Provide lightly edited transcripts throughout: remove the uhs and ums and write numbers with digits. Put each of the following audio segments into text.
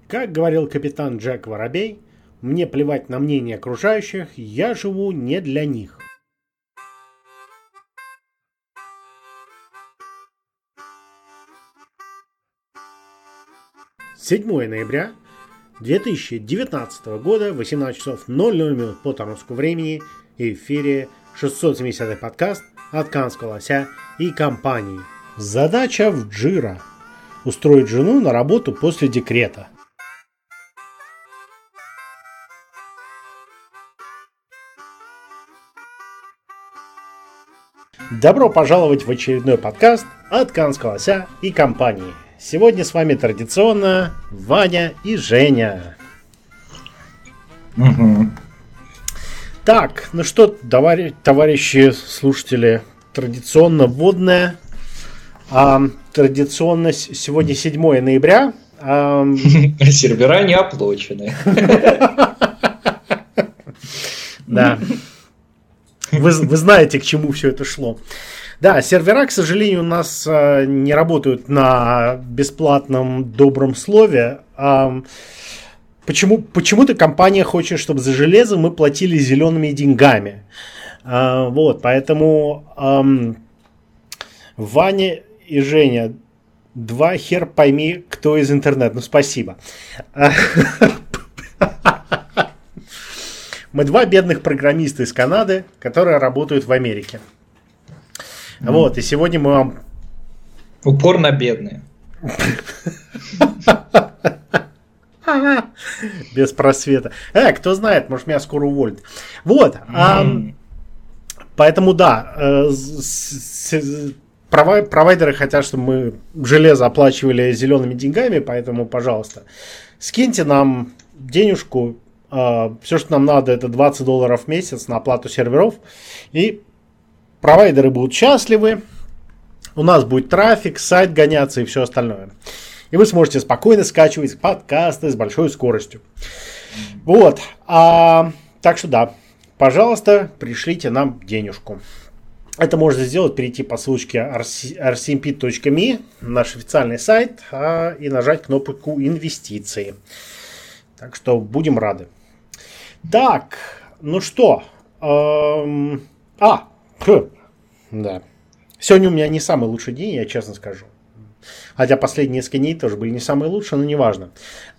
Как говорил капитан Джек Воробей, мне плевать на мнение окружающих, я живу не для них. Седьмое ноября 2019 года, 18 часов 00 минут по томскому времени, и в эфире 670-й подкаст от Канского лося и компании. Задача в Джира – устроить жену на работу после декрета. Добро пожаловать в очередной подкаст от Канского лося и компании. Сегодня с вами традиционно Ваня и Женя. Угу. Так, ну что, товарищи слушатели, традиционно вводное. Традиционно сегодня 7 ноября. Сервера не оплачены. Да. Вы знаете, к чему все это шло. Да, сервера, к сожалению, у нас не работают на бесплатном добром слове. Почему-то компания хочет, чтобы за железо мы платили зелеными деньгами. Вот, поэтому Ваня и Женя, два хер пойми, кто из интернета. Ну, спасибо. Мы два бедных программиста из Канады, которые работают в Америке. Вот, и сегодня мы вам... Упорно бедные. Без просвета. Кто знает, может, меня скоро уволят. Вот. Поэтому, да, провайдеры хотят, чтобы мы железо оплачивали зелеными деньгами, поэтому, пожалуйста, скиньте нам денежку. Все, что нам надо, это $20 в месяц на оплату серверов. И провайдеры будут счастливы. У нас будет трафик, сайт гоняться и все остальное. И вы сможете спокойно скачивать подкасты с большой скоростью. Вот. Так что да, пожалуйста, пришлите нам денежку. Это можно сделать, перейти по ссылочке rcmp.me, наш официальный сайт, и нажать кнопку «Инвестиции». Так что будем рады. Так, ну что. Да. Сегодня у меня не самый лучший день, я честно скажу. Хотя последние несколько дней тоже были не самые лучшие, но неважно.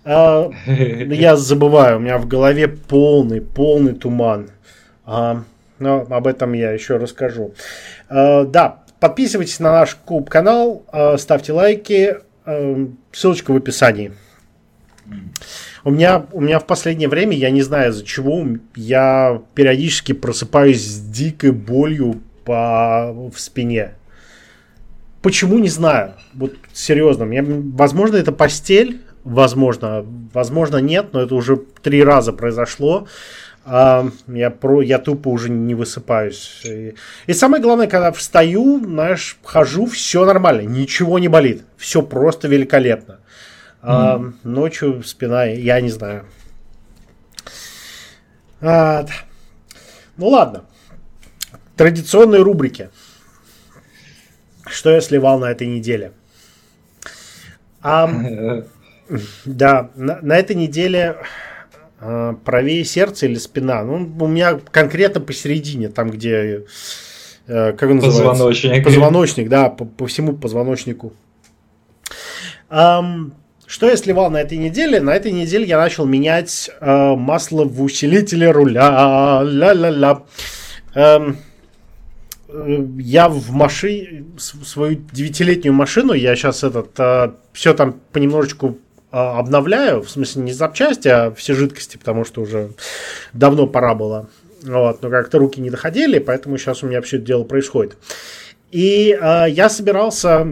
Я забываю, у меня в голове полный туман. Но об этом я еще расскажу. Да, подписывайтесь на наш клуб-канал, ставьте лайки, ссылочка в описании. У меня в последнее время, я не знаю из-за чего, я периодически просыпаюсь с дикой болью в спине. Почему, не знаю. Вот серьезно. Возможно, это постель. Возможно нет, но это уже 3 раза произошло. Я тупо уже не высыпаюсь. И самое главное, когда встаю, знаешь, хожу, все нормально. Ничего не болит. Все просто великолепно. Ночью спина, я не знаю. Ну ладно. Традиционные рубрики. Что я сливал на этой неделе? Да, на этой неделе правее сердце или спина. Ну, у меня конкретно посередине, там где как он называется? Позвоночник, да, по всему позвоночнику. Что я сливал на этой неделе? На этой неделе я начал менять масло в усилителе руля. Ля-ля-ля. Я в машине, свою 9-летнюю машину, я сейчас все там понемножечку обновляю. В смысле, не запчасти, а все жидкости, потому что уже давно пора было. Вот, но как-то руки не доходили, поэтому сейчас у меня все это дело происходит. И я собирался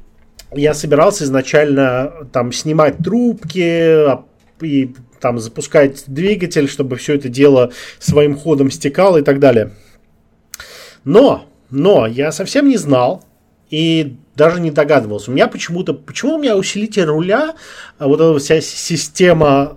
изначально там снимать трубки и там запускать двигатель, чтобы все это дело своим ходом стекало и так далее. Но я совсем не знал и даже не догадывался. Почему у меня усилитель руля, вот эта вся система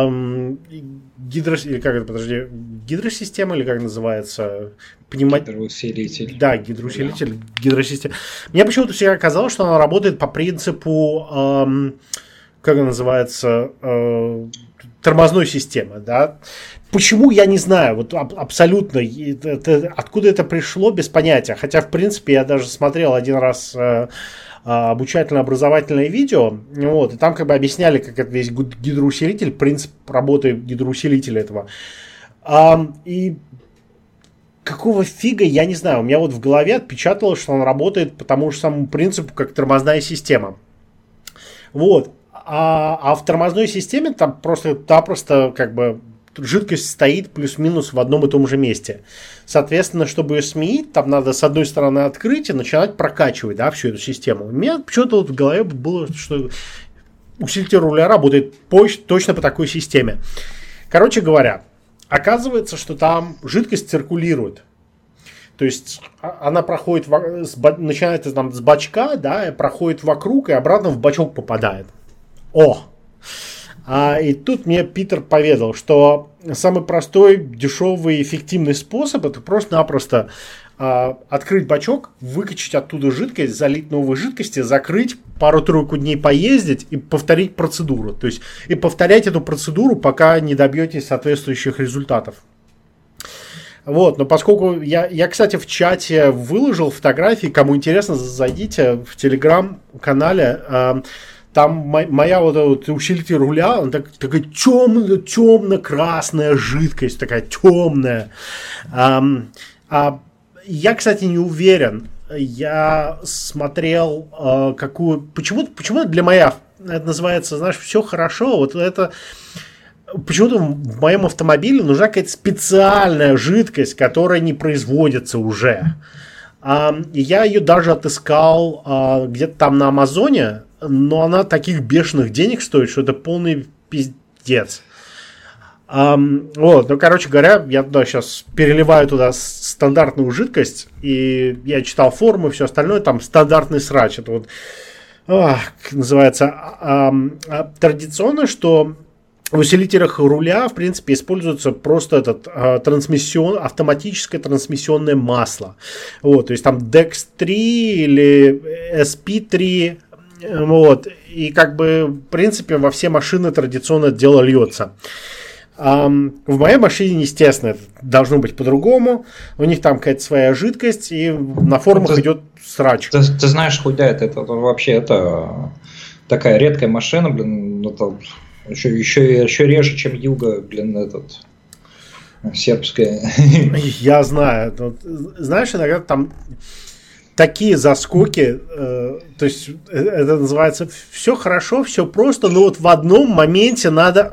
гидросистема или как называется? Гидроусилитель. Да, гидроусилитель, гидросистема. Мне почему-то всегда казалось, что она работает по принципу как она называется, тормозной системы, да. Почему, я не знаю, вот абсолютно, откуда это пришло, без понятия. Хотя, в принципе, я даже смотрел один раз обучательно-образовательное видео, вот, и там как бы объясняли, как это весь гидроусилитель, принцип работы гидроусилителя этого. И какого фига, я не знаю, у меня вот в голове отпечаталось, что он работает по тому же самому принципу, как тормозная система. Вот. А в тормозной системе там просто как бы жидкость стоит плюс-минус в одном и том же месте. Соответственно, чтобы ее сменить, там надо с одной стороны открыть и начинать прокачивать, да, всю эту систему. У меня почему-то вот в голове было, что усилитель руля работает точно по такой системе. Короче говоря, оказывается, что там жидкость циркулирует. То есть она проходит, начинается там с бачка, да, и проходит вокруг и обратно в бачок попадает. И тут мне Питер поведал, что самый простой, дешевый, эффективный способ — это просто-напросто открыть бачок, выкачать оттуда жидкость, залить новой жидкости, закрыть, пару-тройку дней поездить и повторить процедуру. То есть и повторять эту процедуру, пока не добьетесь соответствующих результатов. Вот, но поскольку я, кстати, в чате выложил фотографии, кому интересно, зайдите в телеграм-канале. Там моя вот усилитель руля, он такая темно-красная жидкость, такая темная. Я, кстати, не уверен. Я смотрел почему для моя, это называется, знаешь, все хорошо. Вот это почему-то в моем автомобиле нужна какая-то специальная жидкость, которая не производится уже. Я ее даже отыскал где-то там на Амазоне, но она таких бешеных денег стоит, что это полный пиздец. Вот, ну, короче говоря, я сейчас переливаю туда стандартную жидкость, и я читал формы и все остальное, там стандартный срач. Это вот называется традиционно, что в усилителях руля, в принципе, используется просто автоматическое трансмиссионное масло. Вот, то есть там DEX3 или SP3. Вот, и как бы, в принципе, во все машины традиционно это дело льется. В моей машине, естественно, это должно быть по-другому. У них там какая-то своя жидкость, и на форумах идет срач. Ты знаешь, худяет, это вообще это такая редкая машина, блин, это еще реже, чем Юга, блин, сербская. Я знаю. Знаешь, иногда там такие заскоки, то есть это называется все хорошо, все просто, но вот в одном моменте надо...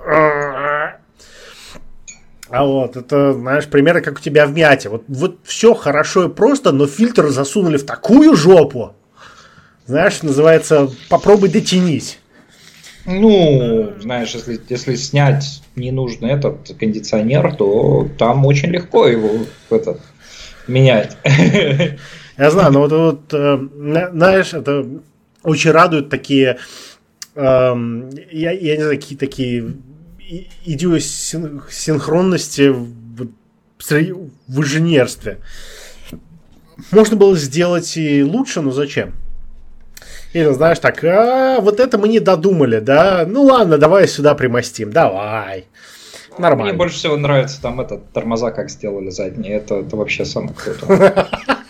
вот, это, знаешь, примеры, как у тебя в Миате. Вот все хорошо и просто, но фильтр засунули в такую жопу. Знаешь, называется «попробуй дотянись». Ну, знаешь, если снять ненужный этот кондиционер, то там очень легко его менять. Я знаю, но знаешь, это очень радует такие, я не знаю, какие такие идиосинхронности в инженерстве. Можно было сделать и лучше, но зачем? Или, знаешь, так, вот это мы не додумали, да? Ну ладно, давай сюда примостим, давай. Нормально. Мне больше всего нравится там тормоза, как сделали задние. Это вообще самое круто.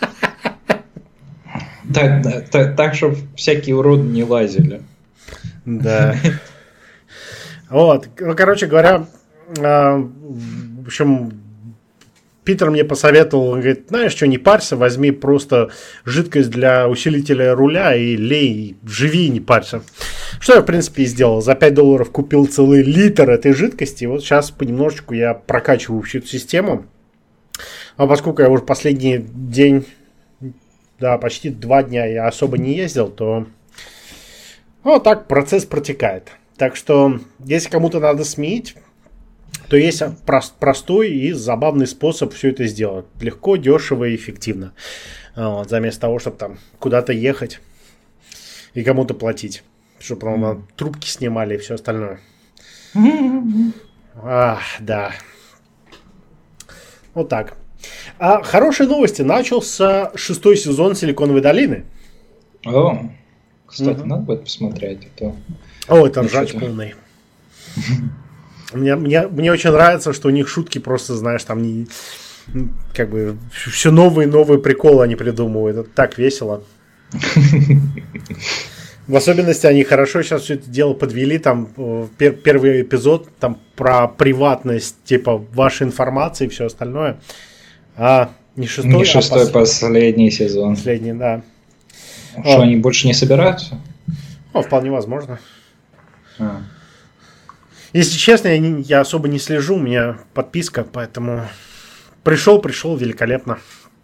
Так, чтобы всякие уроды не лазили. Да. Вот, ну, короче говоря, в общем, Питер мне посоветовал, он говорит, знаешь что, не парься, возьми просто жидкость для усилителя руля и лей, живи, не парься. Что я, в принципе, и сделал. За $5 купил целый литр этой жидкости, и вот сейчас понемножечку я прокачиваю всю эту систему. А поскольку я уже последний день, да, почти 2 дня я особо не ездил, то вот так процесс протекает. Так что, если кому-то надо сменить, то есть простой и забавный способ все это сделать. Легко, дешево и эффективно. Вот, заместо того, чтобы там куда-то ехать и кому-то платить. Чтобы потом трубки снимали и все остальное. Да. Вот так. Хорошие новости. Начался 6-й сезон «Силиконовой долины». Кстати, надо будет посмотреть. О, это ржач полный. Мне очень нравится, что у них шутки просто, знаешь, там не, как бы все новые приколы они придумывают. Это так весело. В особенности они хорошо сейчас все это дело подвели. Там первый эпизод там про приватность, типа вашей информации и все остальное. А не шестой, последний сезон. Последний, да. Что, они больше не собираются? Вполне возможно. Если честно, я особо не слежу, у меня подписка, поэтому пришел, великолепно.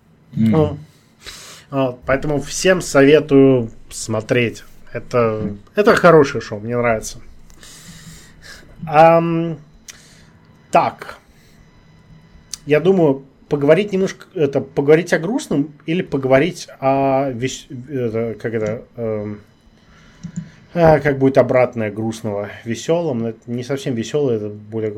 Поэтому всем советую смотреть. Это хорошее шоу, мне нравится. Так. Я думаю, поговорить о грустном или поговорить о как будет обратное грустного веселым. Это не совсем веселое, это более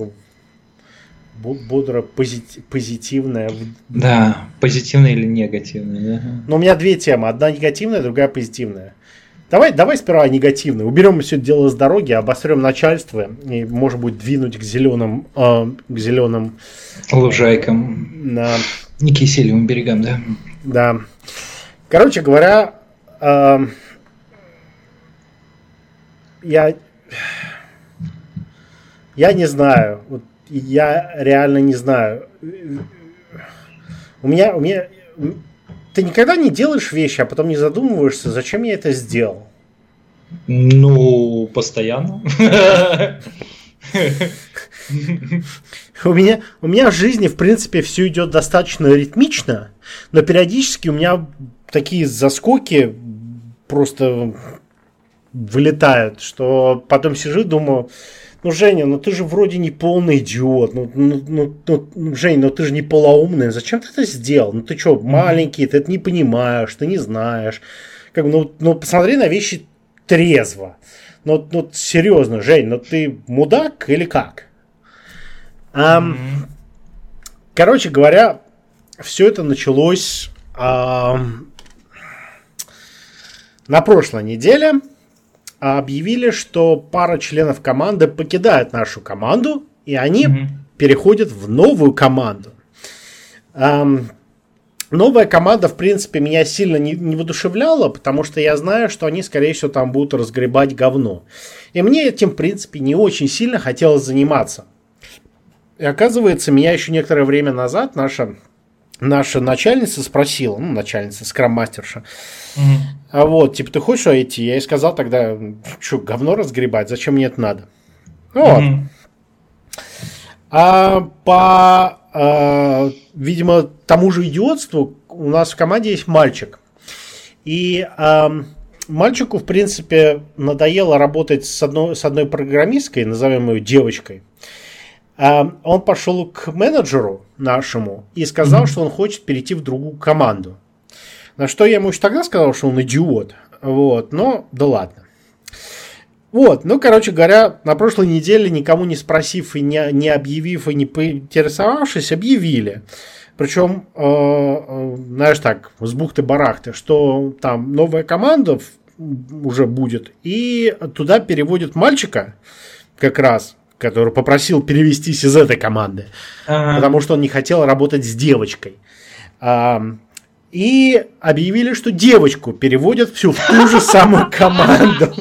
бодро позитивное. Да, позитивное или негативное. Да? Но у меня две темы. Одна негативная, другая позитивная. Давай сперва негативную. Уберем все это дело с дороги, обострем начальство и, может быть, двинуть к зеленым лужайкам. Да. Не киселевым берегам, да? Да. Короче говоря, я не знаю. Вот я реально не знаю. У меня ты никогда не делаешь вещи, а потом не задумываешься, зачем я это сделал? Ну, постоянно. У меня в жизни, в принципе, все идет достаточно ритмично, но периодически у меня такие заскоки просто вылетают, что потом сижу и думаю, Женя, ты же вроде не полный идиот, Жень, ты же не полоумный, зачем ты это сделал? Ты что, маленький, ты это не понимаешь, ты не знаешь. Посмотри на вещи трезво. Серьезно, Жень, ты мудак или как? Короче говоря, все это началось на прошлой неделе. Объявили, что пара членов команды покидает нашу команду, и они переходят в новую команду. Новая команда, в принципе, меня сильно не воодушевляла, потому что я знаю, что они, скорее всего, там будут разгребать говно. И мне этим, в принципе, не очень сильно хотелось заниматься. И оказывается, меня еще некоторое время назад наша начальница спросила, начальница, скрам-мастерша, ты хочешь идти? Я ей сказал тогда, что, говно разгребать, зачем мне это надо? Видимо, тому же идиотству у нас в команде есть мальчик. И мальчику, в принципе, надоело работать с одной программисткой, назовем ее девочкой. Он пошел к менеджеру нашему и сказал, что он хочет перейти в другую команду. На что я ему еще тогда сказал, что он идиот. Но да ладно. Короче говоря, на прошлой неделе, никому не спросив и не объявив, и не поинтересовавшись, объявили. Причем, знаешь так, с бухты-барахты, что там новая команда уже будет, и туда переводят мальчика как раз, который попросил перевестись из этой команды, потому что он не хотел работать с девочкой. И объявили, что девочку переводят в ту же самую команду.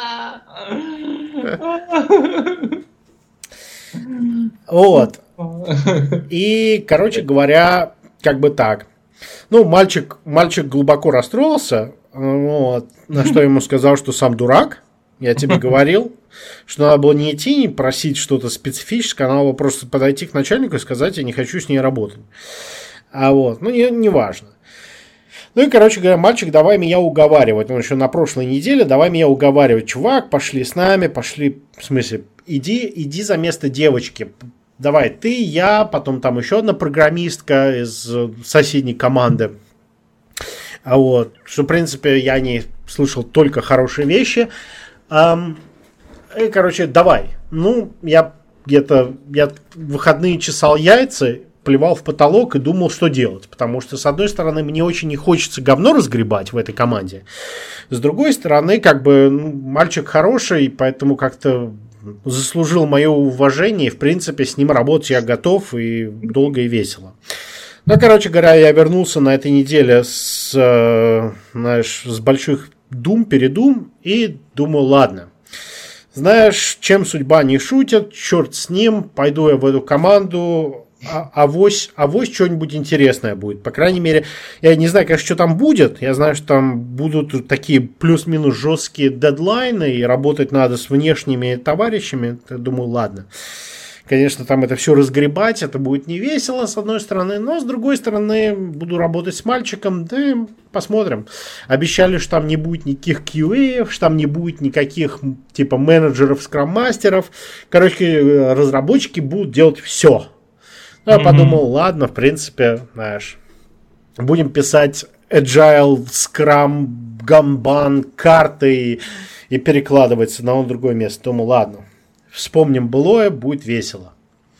И, короче говоря, как бы так. Мальчик глубоко расстроился, на что я ему сказал, что сам дурак. Я тебе говорил, что надо было не идти, не просить что-то специфическое, надо было просто подойти к начальнику и сказать, я не хочу с ней работать. Не важно. Короче говоря, мальчик, давай меня уговаривать. Он еще на прошлой неделе, давай меня уговаривать. Чувак, пошли с нами, в смысле, иди за место девочки. Давай, ты, я, потом там еще одна программистка из соседней команды. Что, в принципе, я не слышал только хорошие вещи. Короче, давай. Я в выходные чесал яйца плевал в потолок и думал, что делать. Потому что, с одной стороны, мне очень не хочется говно разгребать в этой команде. С другой стороны, как бы, мальчик хороший, поэтому как-то заслужил мое уважение. И, в принципе, с ним работать я готов и долго и весело. Ну, короче говоря, я вернулся на этой неделе с больших передум, и думаю, ладно. Знаешь, чем судьба не шутит, черт с ним, пойду я в эту команду, авось что-нибудь интересное будет. По крайней мере, я не знаю, конечно, что там будет, я знаю, что там будут такие плюс-минус жесткие дедлайны, и работать надо с внешними товарищами, я думаю, ладно. Конечно, там это все разгребать, это будет не весело, с одной стороны, но с другой стороны, буду работать с мальчиком, да и посмотрим. Обещали, что там не будет никаких QA, что там не будет никаких типа менеджеров, скрам-мастеров. Короче, разработчики будут делать все. Ну, я подумал, ладно, в принципе, знаешь, будем писать Agile, Scrum, Kanban, карты и перекладываться на другое место. Думаю, ладно. Вспомним былое, будет весело.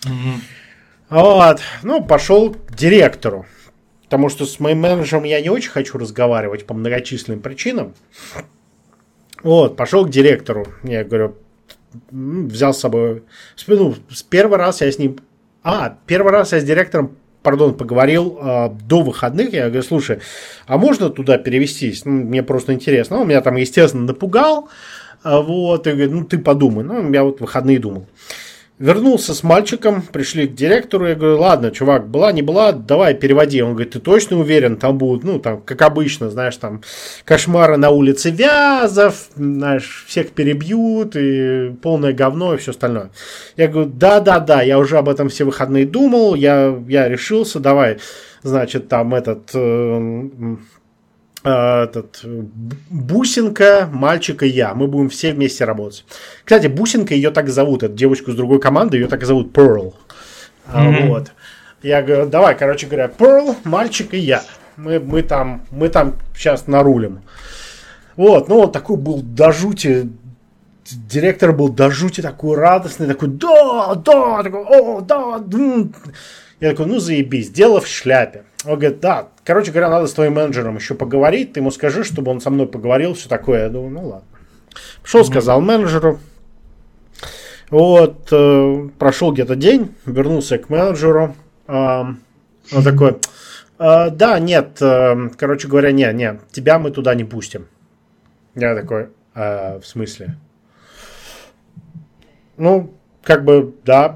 Вот. Ну, пошел к директору. Потому что с моим менеджером я не очень хочу разговаривать по многочисленным причинам. Вот, пошел к директору. Я говорю, взял с собой... Ну, первый раз я с ним... Первый раз я с директором, поговорил до выходных. Я говорю, слушай, а можно туда перевестись? Ну, мне просто интересно. Он меня там, естественно, напугал. Вот, и говорит, ты подумай. Ну, я вот в выходные думал. Вернулся с мальчиком, пришли к директору, я говорю, ладно, чувак, была, не была, давай переводи. Он говорит, ты точно уверен, там будут, там, как обычно, знаешь, там, кошмары на улице Вязов, знаешь, всех перебьют, и полное говно, и все остальное. Я говорю, да, я уже об этом все выходные думал, я решился, давай, значит, там Бусинка, мальчик и я. Мы будем все вместе работать. Кстати, Бусинка, ее так зовут. Эту девочку с другой команды, ее так зовут Pearl. Вот. Я говорю, давай, короче говоря, Pearl, мальчик и я. Мы там сейчас нарулим. Вот, ну он такой был до жути. Директор был до жути такой радостный, такой, да, такой, да. Я такой, заебись, дело в шляпе. Он говорит, да, короче говоря, надо с твоим менеджером еще поговорить, ты ему скажи, чтобы он со мной поговорил, все такое. Я думаю, ладно. Пошел, сказал менеджеру. Вот, прошел где-то день, вернулся к менеджеру. Он такой, да, нет, короче говоря, нет, тебя мы туда не пустим. Я такой, в смысле? Ну, как бы, да.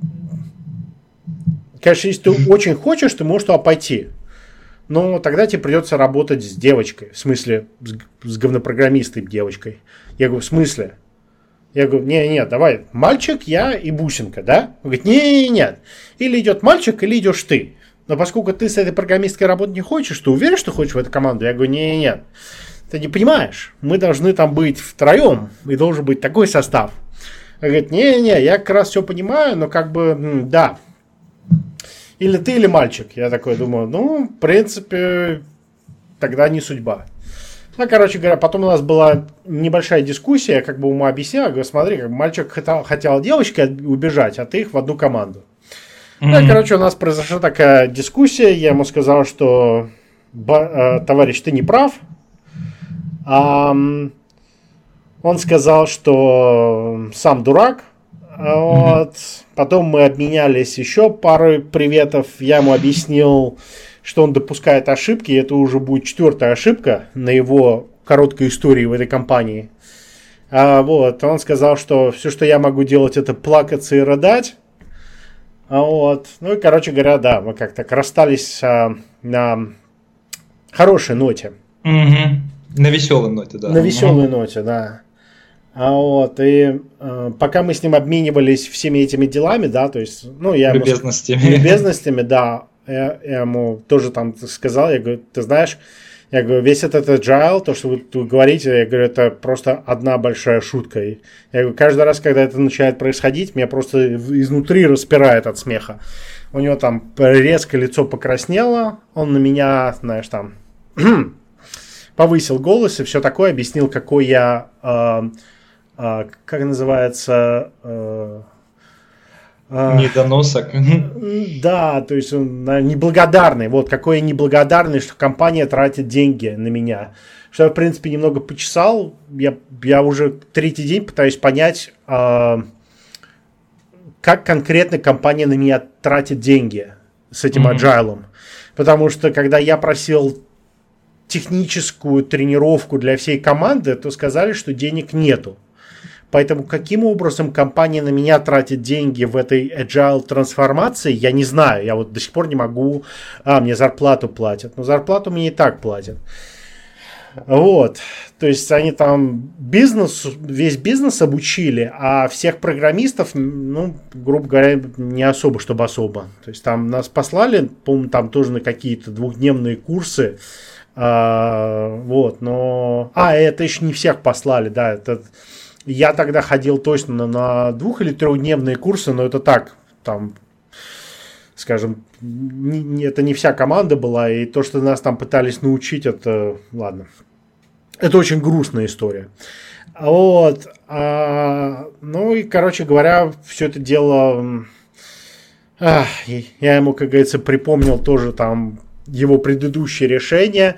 Конечно, если ты очень хочешь, ты можешь туда пойти. Но тогда тебе придется работать с девочкой. В смысле, с говнопрограммистой девочкой. Я говорю, в смысле? Я говорю, нет, давай, мальчик, я и Бусинка, да? Он говорит, нет. Или идет мальчик, или идешь ты. Но поскольку ты с этой программисткой работать не хочешь, ты уверен, что хочешь в эту команду? Я говорю, нет. Ты не понимаешь, мы должны там быть втроем, и должен быть такой состав. Он говорит, я как раз все понимаю, но как бы, да. Или ты, или мальчик. Я такой думаю, в принципе, тогда не судьба. Ну, короче говоря, потом у нас была небольшая дискуссия, я как бы ему объяснял, говорю, смотри, как мальчик хотел девочке убежать, а ты их в одну команду. Ну, короче, у нас произошла такая дискуссия, я ему сказал, что, товарищ, ты не прав. Он сказал, что сам дурак. Вот. Потом мы обменялись еще парой приветов. Я ему объяснил, что он допускает ошибки. Это уже будет 4-я ошибка на его короткой истории в этой компании. Вот. Он сказал, что все, что я могу делать, это плакаться и рыдать. Вот. Ну и, короче говоря, да, мы как-то расстались на хорошей ноте. На веселой ноте, да. На веселой ноте, да. Вот, и пока мы с ним обменивались всеми этими делами, да, то есть, я любезностями, да, я ему тоже там сказал, я говорю, ты знаешь, я говорю, весь этот agile, то, что вы тут говорите, я говорю, это просто одна большая шутка. И я говорю, каждый раз, когда это начинает происходить, меня просто изнутри распирает от смеха. У него там резко лицо покраснело, он на меня, знаешь, там повысил голос и все такое, объяснил, какой я... как называется, Недоносок. Да, то есть он неблагодарный. Вот какой я неблагодарный, что компания тратит деньги на меня. Что я, в принципе, немного почесал. Я уже третий день пытаюсь понять, как конкретно компания на меня тратит деньги с этим agile. Потому что, когда я просил техническую тренировку для всей команды, то сказали, что денег нету. Поэтому каким образом компания на меня тратит деньги в этой agile трансформации, я не знаю. Я вот до сих пор не могу... мне зарплату платят. Но зарплату мне и так платят. Вот. То есть они там весь бизнес обучили, а всех программистов, ну, грубо говоря, не особо, чтобы особо. То есть там нас послали, по-моему, там тоже на какие-то двухдневные курсы. Вот, но... это еще не всех послали, да, это... Я тогда ходил точно на 2- или 3-дневные курсы, но это так, там, скажем, это не вся команда была, и то, что нас там пытались научить, это, ладно, это очень грустная история. Вот, ну и, короче говоря, все это дело, я ему, как говорится, припомнил тоже там его предыдущие решения.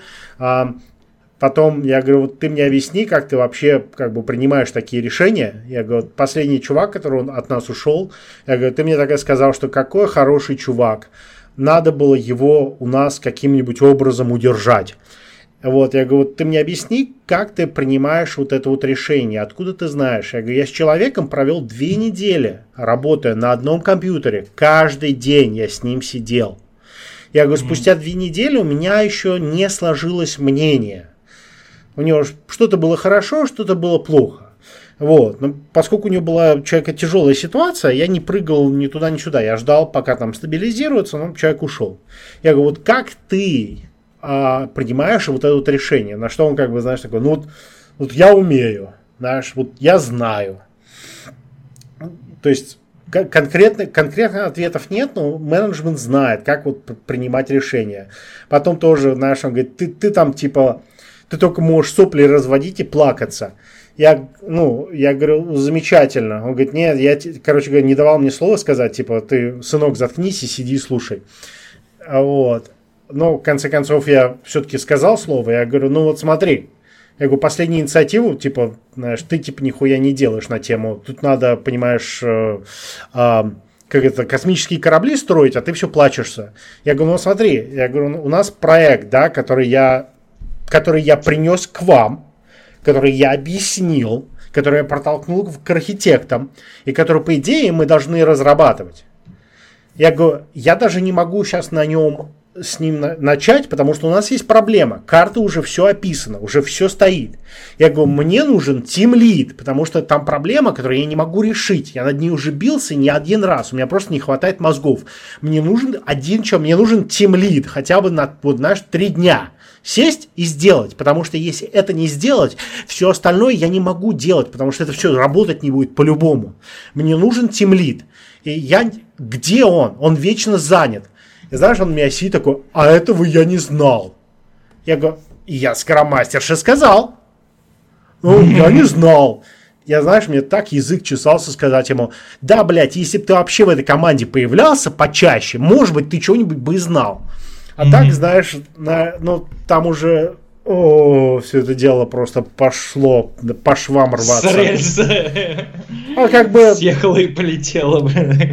Потом я говорю, вот ты мне объясни, как ты вообще как бы принимаешь такие решения. Я говорю, последний чувак, который от нас ушел, я говорю, ты мне тогда сказал, что какой хороший чувак. Надо было его у нас каким-нибудь образом удержать. Вот, я говорю, вот ты мне объясни, как ты принимаешь вот это вот решение, откуда ты знаешь. Я говорю, я с человеком провел 2 недели, работая на одном компьютере. Каждый день я с ним сидел. Я говорю, спустя 2 недели у меня еще не сложилось мнение. У него что-то было хорошо, что-то было плохо. Вот. Но поскольку у него была у человека тяжелая ситуация, я не прыгал ни туда, ни сюда. Я ждал, пока там стабилизируется, но человек ушел. Я говорю, вот как ты принимаешь вот это вот решение? На что он как бы, знаешь, такой, ну вот я умею, знаешь, вот я знаю. То есть конкретных ответов нет, но менеджмент знает, как вот принимать решения. Потом тоже, знаешь, он говорит, ты там типа... Ты только можешь сопли разводить и плакаться. Я говорю, замечательно. Он говорит, нет, я, короче говоря, не давал мне слова сказать, типа, ты, сынок, заткнись и сиди и слушай. Вот. Но, в конце концов, я все-таки сказал слово. Я говорю, ну вот смотри. Я говорю, последнюю инициативу, типа, знаешь, ты, типа, нихуя не делаешь на тему. Тут надо, понимаешь, как это, космические корабли строить, а ты все плачешься. Я говорю, ну смотри, я говорю, у нас проект, да, который я принес к вам, который я объяснил, который я протолкнул к архитектам, и который, по идее, мы должны разрабатывать. Я говорю, я даже не могу сейчас с ним начать, потому что у нас есть проблема. Карта уже все описана, уже все стоит. Я говорю, мне нужен тимлид, потому что там проблема, которую я не могу решить. Я над ней уже бился не один раз, у меня просто не хватает мозгов. Мне нужен мне нужен тимлид, хотя бы на, вот, знаешь, 3 дня. Сесть и сделать, потому что если это не сделать, все остальное я не могу делать, потому что это все работать не будет по-любому. Мне нужен тимлид. И где он? Он вечно занят. И знаешь, он меня сидит такой, а этого я не знал. Я говорю, я скромастерше сказал. Ну, я не знал. Знаешь, мне так язык чесался сказать ему, да, блядь, если бы ты вообще в этой команде появлялся почаще, может быть, ты что-нибудь бы и знал. А так, знаешь, там уже все это дело просто пошло по швам рваться. С рельса. Как бы... Съехало и полетело.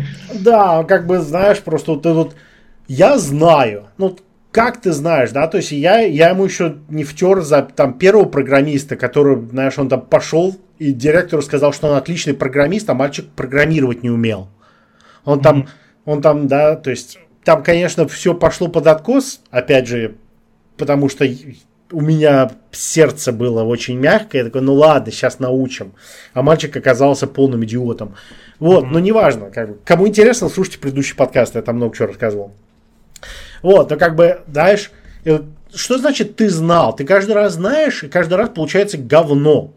Да, как бы, знаешь, просто вот этот... Я знаю. Ну, как ты знаешь, да? То есть я ему еще не втер за там первого программиста, который, знаешь, он там пошел, и директору сказал, что он отличный программист, а мальчик программировать не умел. Он там, да, то есть... Там, конечно, все пошло под откос, опять же, потому что у меня сердце было очень мягкое. Я такой, ну ладно, сейчас научим. А мальчик оказался полным идиотом. Вот, но неважно. Как бы, кому интересно, слушайте предыдущий подкаст, я там много чего рассказывал. Вот, но как бы, знаешь, что значит ты знал? Ты каждый раз знаешь, и каждый раз получается говно.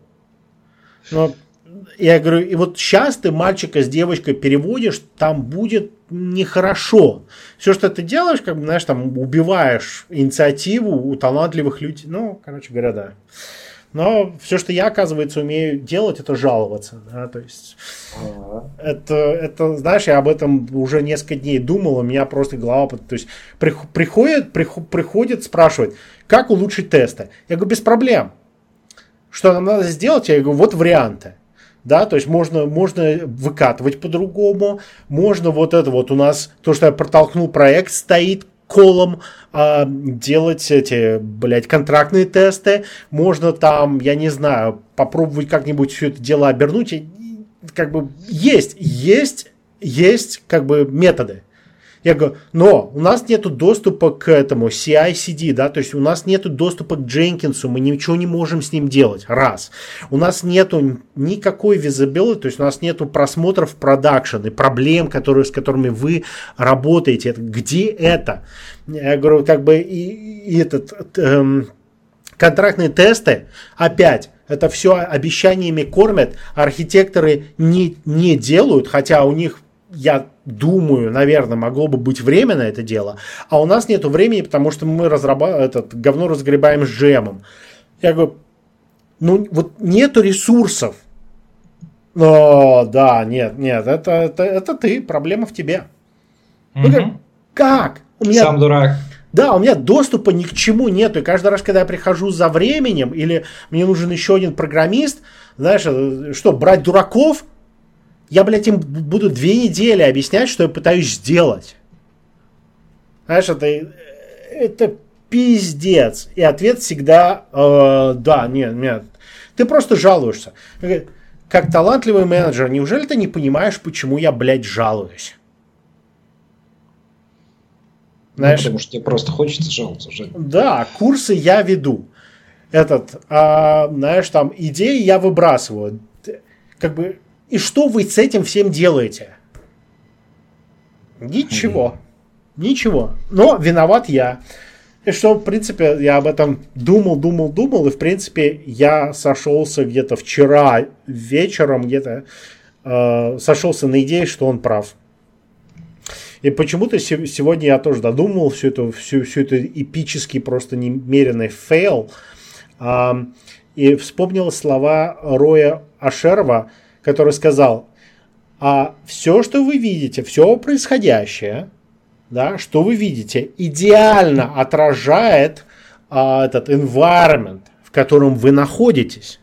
Но я говорю, и вот сейчас ты мальчика с девочкой переводишь, там будет нехорошо. Все, что ты делаешь, как бы, знаешь, там убиваешь инициативу у талантливых людей. Ну, короче говоря, да. Но все, что я, оказывается, умею делать, это жаловаться. Да? То есть это, знаешь, я об этом уже несколько дней думал, у меня просто голова... То есть приходит, спрашивает, как улучшить тесты? Я говорю, без проблем. Что нам надо сделать? Я говорю, вот варианты. Да, то есть можно выкатывать по-другому, можно вот это вот у нас, то, что я протолкнул проект, стоит колом, делать эти, контрактные тесты, можно там, я не знаю, попробовать как-нибудь все это дело обернуть, и, как бы есть как бы методы. Я говорю, но у нас нету доступа к этому CI/CD, да, то есть у нас нету доступа к Jenkins, мы ничего не можем с ним делать, раз. У нас нету никакой visibility, то есть у нас нету просмотров продакшн и проблем, с которыми вы работаете. Где это? Я говорю, как бы контрактные тесты, опять, это все обещаниями кормят, архитекторы не делают, хотя у них, я думаю, наверное, могло бы быть время на это дело, а у нас нету времени, потому что мы говно разгребаем с джемом. Я говорю, вот нету ресурсов. Да, нет, это ты, проблема в тебе. Говорю, как? Сам дурак. Да, у меня доступа ни к чему нету. И каждый раз, когда я прихожу за временем, или мне нужен еще один программист, знаешь, что, брать дураков? Я, им буду 2 недели объяснять, что я пытаюсь сделать. Знаешь, это пиздец. И ответ всегда, да, нет. Ты просто жалуешься. Как талантливый менеджер, неужели ты не понимаешь, почему я, жалуюсь? Знаешь, потому что тебе просто хочется жаловаться. Да, курсы я веду. Знаешь, там идеи я выбрасываю. Как бы... И что вы с этим всем делаете? Ничего. Но виноват я. И что, в принципе, я об этом думал, и, в принципе, я сошелся где-то вчера вечером, сошелся на идее, что он прав. И почему-то сегодня я тоже додумал всю эту эпический, просто немеренный фейл. И вспомнил слова Роя Ашерова, который сказал, все, что вы видите, все происходящее, да, что вы видите, идеально отражает этот environment, в котором вы находитесь.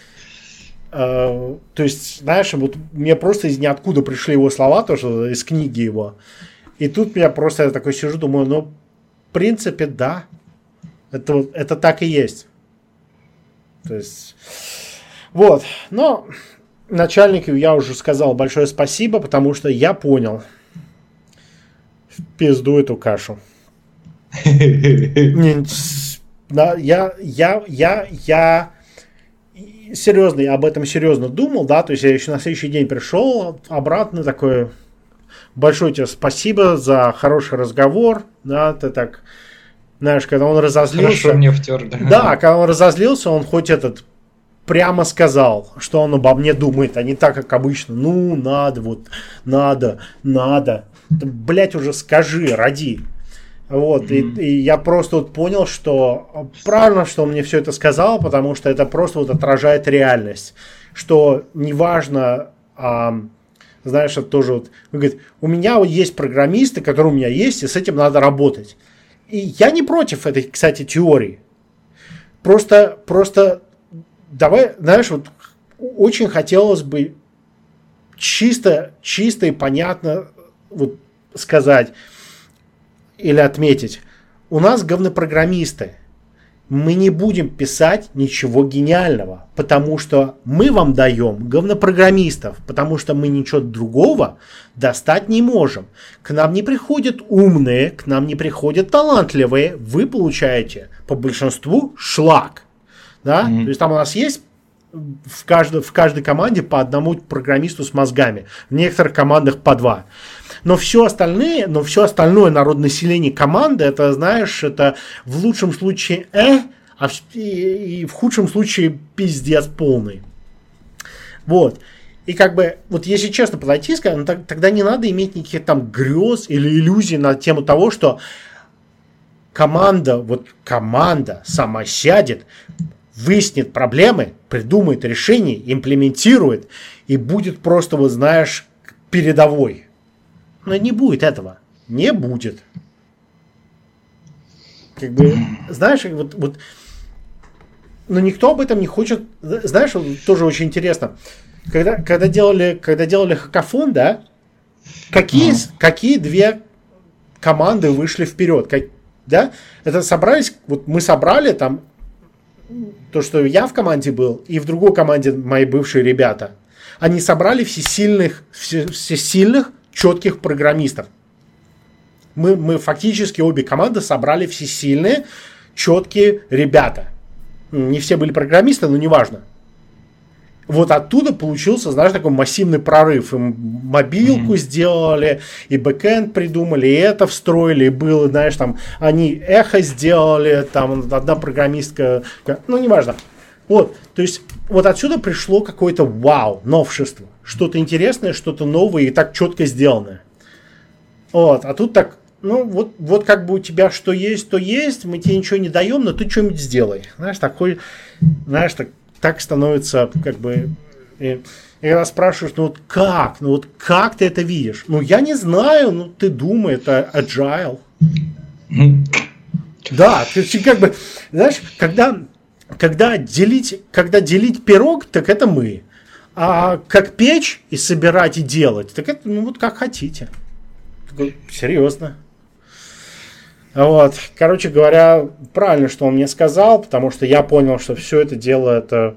То есть, знаешь, вот мне просто из ниоткуда пришли его слова, тоже из книги его. И тут я просто такой сижу, думаю, в принципе, да, это так и есть. То есть, вот, но... Начальнику я уже сказал большое спасибо, потому что я понял. В пизду эту кашу. Я серьезно, я об этом серьезно думал, да, то есть я еще на следующий день пришел обратно, такой, большое тебе спасибо за хороший разговор, да, ты так, знаешь, когда он разозлился. Хорошо мне втер, да. Да, когда он разозлился, он хоть прямо сказал, что он обо мне думает, а не так, как обычно. Надо. Да, блять, уже скажи, роди. Вот, и я просто понял, что правильно, что он мне все это сказал, потому что это просто отражает реальность. Что неважно, знаешь, это тоже он говорит, у меня есть программисты, которые у меня есть, и с этим надо работать. И я не против этой, кстати, теории. Просто давай, знаешь, очень хотелось бы чисто и понятно сказать или отметить. У нас говнопрограммисты. Мы не будем писать ничего гениального, потому что мы вам даем говнопрограммистов, потому что мы ничего другого достать не можем. К нам не приходят умные, к нам не приходят талантливые. Вы получаете по большинству шлак. Да? То есть там у нас есть в каждой команде по одному программисту с мозгами. В некоторых командах по 2. Но все остальное народонаселение команды, это, знаешь, это в лучшем случае и в худшем случае пиздец полный. Вот. И как бы, если честно подойти, сказать, тогда не надо иметь никаких там грез или иллюзий на тему того, что команда сама сядет, выяснит проблемы, придумает решение, имплементирует и будет просто, вот знаешь, передовой. Но не будет этого. Не будет. Как бы, знаешь, вот но никто об этом не хочет. Знаешь, тоже очень интересно. Когда делали хакафон, да, какие две команды вышли вперед? Да? Это собрались, вот мы собрали там то, что я в команде был, и в другой команде мои бывшие ребята. Они собрали всесильных, четких программистов. Мы фактически обе команды собрали всесильные, четкие ребята. Не все были программисты, но неважно. Вот оттуда получился, знаешь, такой массивный прорыв. И мобилку сделали, и бэкэнд придумали, и это встроили, и было, знаешь, там, они эхо сделали, там, одна программистка, ну, неважно. Вот, то есть, вот отсюда пришло какое-то вау, новшество. Что-то интересное, что-то новое и так четко сделанное. Вот, а тут так, ну, вот как бы у тебя что есть, то есть, мы тебе ничего не даем, но ты что-нибудь сделай. Знаешь, такой, знаешь, так становится, как бы, и когда спрашиваешь, ну вот как ты это видишь? Ну, я не знаю, ну, ты думай, это agile. Да, ты как бы, знаешь, когда делить пирог, так это мы. А как печь и собирать и делать, так это, ну, вот как хотите. Серьезно. Вот, короче говоря, правильно, что он мне сказал, потому что я понял, что все это дело, это,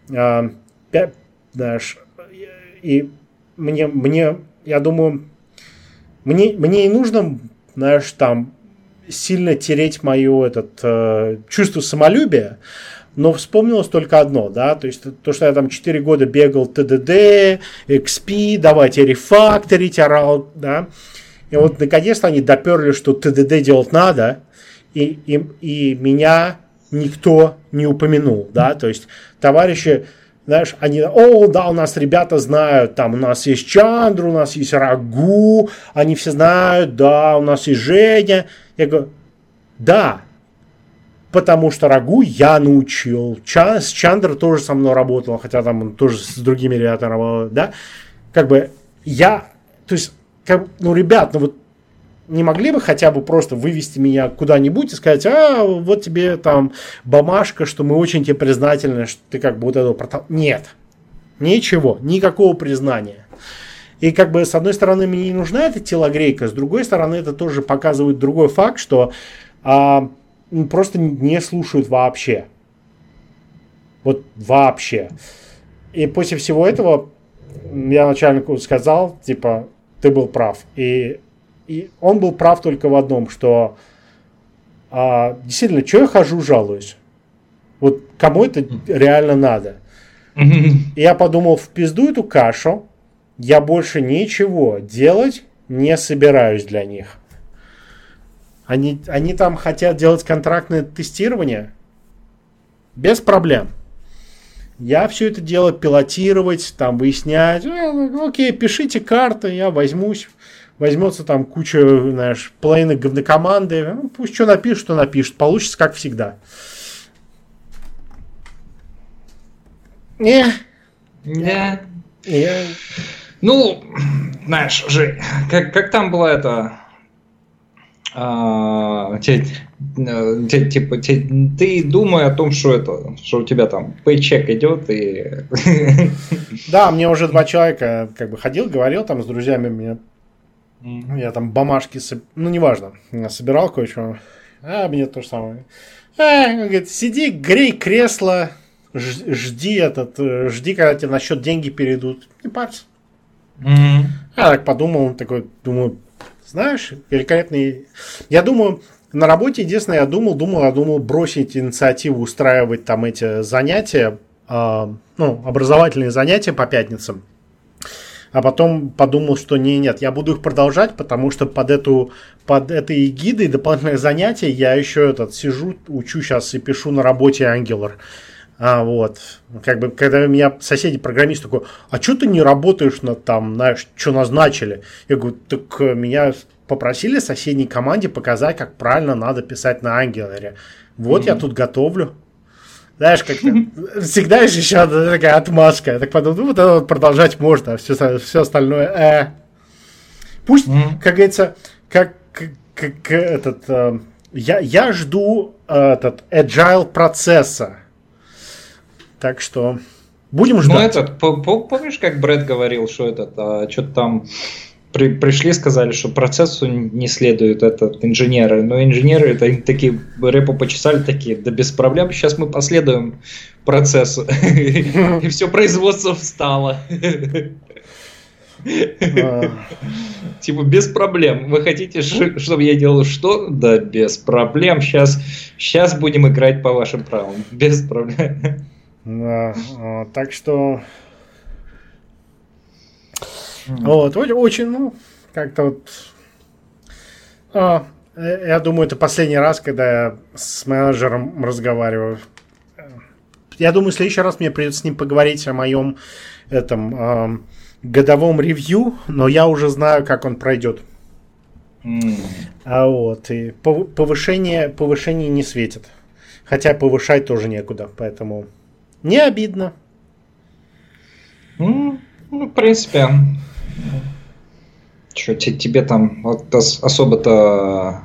знаешь, и мне, я думаю, мне и нужно, знаешь, там, сильно тереть мое чувство самолюбия, но вспомнилось только одно, да, то есть то, что я там 4 года бегал TDD, XP, давайте рефакторить, орал, да. И вот наконец-то они доперли, что ТДД делать надо, и меня никто не упомянул, да, то есть товарищи, знаешь, они, да, у нас ребята знают, там у нас есть Чандра, у нас есть Рагу, они все знают, да, у нас есть Женя. Я говорю, да, потому что Рагу я научил, с Чандра тоже со мной работал, хотя там он тоже с другими ребятами работал, да, как бы то есть, ну, ребят, ну вот не могли бы хотя бы просто вывести меня куда-нибудь и сказать, вот тебе там бумажка, что мы очень тебе признательны, что ты как бы вот этого протал. Нет, ничего, никакого признания. И как бы с одной стороны мне не нужна эта телогрейка, с другой стороны это тоже показывает другой факт, что просто не слушают вообще. Вот вообще. И после всего этого я начальнику сказал, типа, ты был прав. И он был прав только в одном, что действительно, что я хожу, жалуюсь? Вот кому это реально надо? И я подумал, в пизду эту кашу, я больше ничего делать не собираюсь для них. Они там хотят делать контрактное тестирование? Без проблем. Я все это дело пилотировать, там выяснять. Окей, пишите карты, я возьмусь. Возьмется там куча, знаешь, половины говнокоманды. Ну, пусть что напишет, то напишет. Получится как всегда. Да. Ну, знаешь, Жень, как там было это... типа, ты думай о том, что у тебя там пейчек идет и... Да, мне уже 2 человека как бы ходил, говорил там с друзьями, я там бумажки, ну неважно, собирал кое-что, мне то же самое. Он говорит, сиди, грей кресло, жди, когда тебе на счет деньги перейдут, не парься. Я так подумал, такой, думаю, знаешь, великолепный. Я думаю, на работе единственное, я думал бросить инициативу устраивать там эти занятия, образовательные занятия по пятницам. А потом подумал, что нет, я буду их продолжать, потому что под этой эгидой дополнительных занятий я еще сижу, учу сейчас и пишу на работе Angular. Вот. Как бы, когда меня соседи-программист такой, а что ты не работаешь над там, знаешь, что назначили? Я говорю, так меня попросили в соседней команде показать, как правильно надо писать на Angular. Вот я тут готовлю. Знаешь, как-то всегда же еще такая отмазка. Я так подумал, ну, вот это вот продолжать можно, а все остальное. Пусть, как говорится, как этот... Я жду этот agile процесса. Так что будем ждать. Помнишь, как Брэд говорил, что что-то там пришли, сказали, что процессу не следуют инженеры, но инженеры такие репу почесали, такие, да без проблем, сейчас мы последуем процессу, и все производство встало. Типа без проблем. Вы хотите, чтобы я делал что? Да без проблем. Сейчас будем играть по вашим правилам. Без проблем. Так что вот, очень, ну, как-то вот я думаю, это последний раз, когда я с менеджером разговариваю. Я думаю, в следующий раз мне придется с ним поговорить о моем этом годовом ревью, но я уже знаю, как он пройдет. Вот, и повышение не светит. Хотя повышать тоже некуда, поэтому не обидно. Ну, в принципе, что тебе там вот особо-то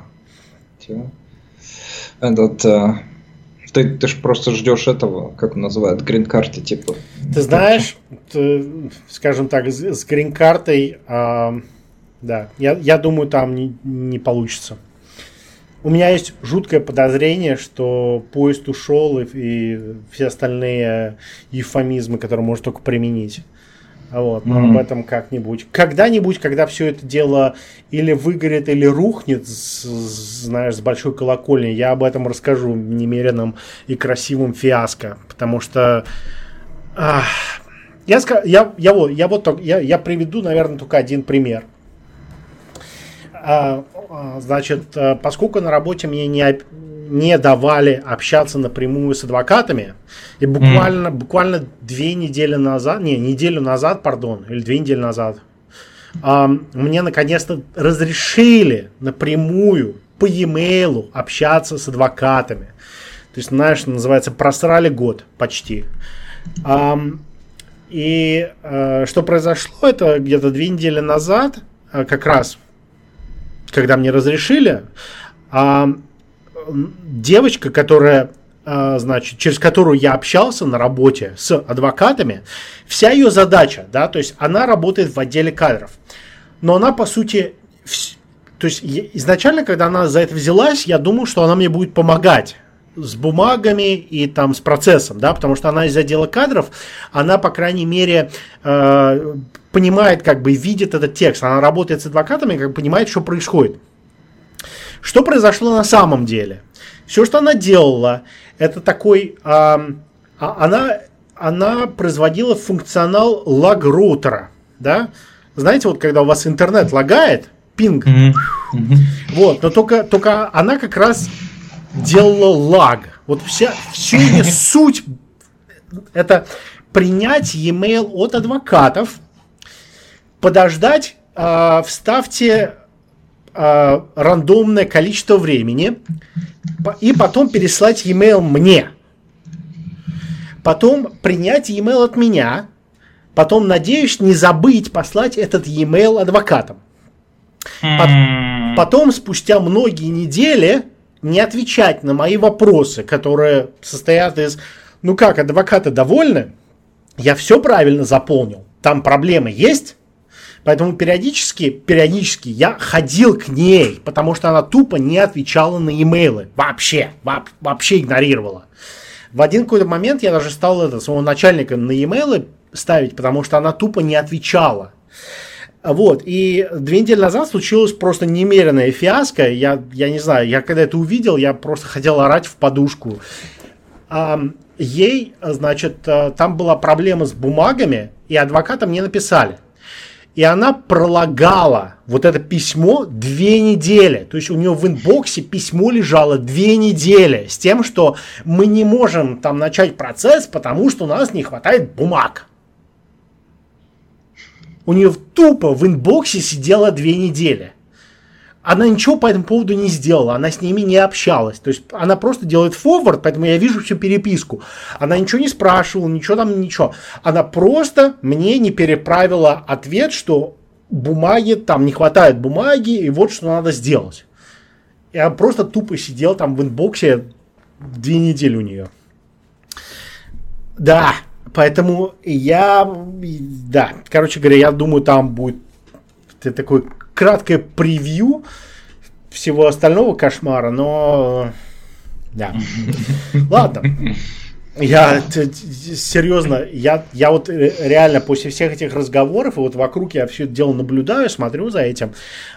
ты ж просто ждешь этого, как он называет, грин-карты, типа. Ты знаешь, скажем так, с грин-картой, да, я думаю, там не получится. У меня есть жуткое подозрение, что поезд ушел и все остальные эвфемизмы, которые можно только применить. Вот, но об этом как-нибудь. Когда-нибудь, когда все это дело или выгорит, или рухнет, знаешь, с большой колокольни, я об этом расскажу в немеренном и красивом фиаско. Потому что я приведу, наверное, только один пример. Значит, поскольку на работе мне не давали общаться напрямую с адвокатами, и буквально 2 недели назад, неделю назад, или 2 недели назад, мне наконец-то разрешили напрямую по e-mail общаться с адвокатами. То есть, знаешь, что называется, просрали год почти. И что произошло, это где-то 2 недели назад, как раз, когда мне разрешили, девочка, которая, значит, через которую я общался на работе с адвокатами, вся ее задача, да, то есть она работает в отделе кадров, но она, по сути, то есть изначально, когда она за это взялась, я думал, что она мне будет помогать с бумагами и там с процессом, да, потому что она из отдела кадров, она, по крайней мере, понимает, как бы видит этот текст, она работает с адвокатами, как бы понимает, что происходит. Что произошло на самом деле? Все, что она делала, это такой, она производила функционал лаг-роутера, да? Знаете, вот когда у вас интернет лагает, пинг, вот, но только она как раз делала лаг. Вот вся ее суть это принять e-mail от адвокатов, подождать, вставьте рандомное количество времени и потом переслать e-mail мне. Потом принять e-mail от меня. Потом, надеюсь, не забыть послать этот e-mail адвокатам. Потом, спустя многие недели, не отвечать на мои вопросы, которые состоят из: ну как, адвокаты довольны? Я все правильно заполнил. Там проблемы есть? Поэтому периодически я ходил к ней, потому что она тупо не отвечала на e-mailы. Вообще игнорировала. В один какой-то момент я даже стал своего начальника на e-mailы ставить, потому что она тупо не отвечала. Вот. И 2 недели назад случилось просто немеренное фиаско. Я не знаю, я когда это увидел, я просто хотел орать в подушку. Ей, значит, там была проблема с бумагами, и адвокаты мне написали. И она пролагала вот это письмо 2 недели. То есть у нее в инбоксе письмо лежало 2 недели с тем, что мы не можем там начать процесс, потому что у нас не хватает бумаг. У нее тупо в инбоксе сидело 2 недели. она ничего по этому поводу не сделала, она с ними не общалась. То есть она просто делает forward, поэтому я вижу всю переписку. Она ничего не спрашивала, ничего. Она просто мне не переправила ответ, что бумаги, там не хватает бумаги, и вот что надо сделать. Я просто тупо сидел там в инбоксе 2 недели у нее. Да, поэтому короче говоря, я думаю, там будет такое краткое превью всего остального кошмара, но да. Ладно. Я серьезно, я вот реально после всех этих разговоров, и вот вокруг я все это дело наблюдаю, смотрю за этим.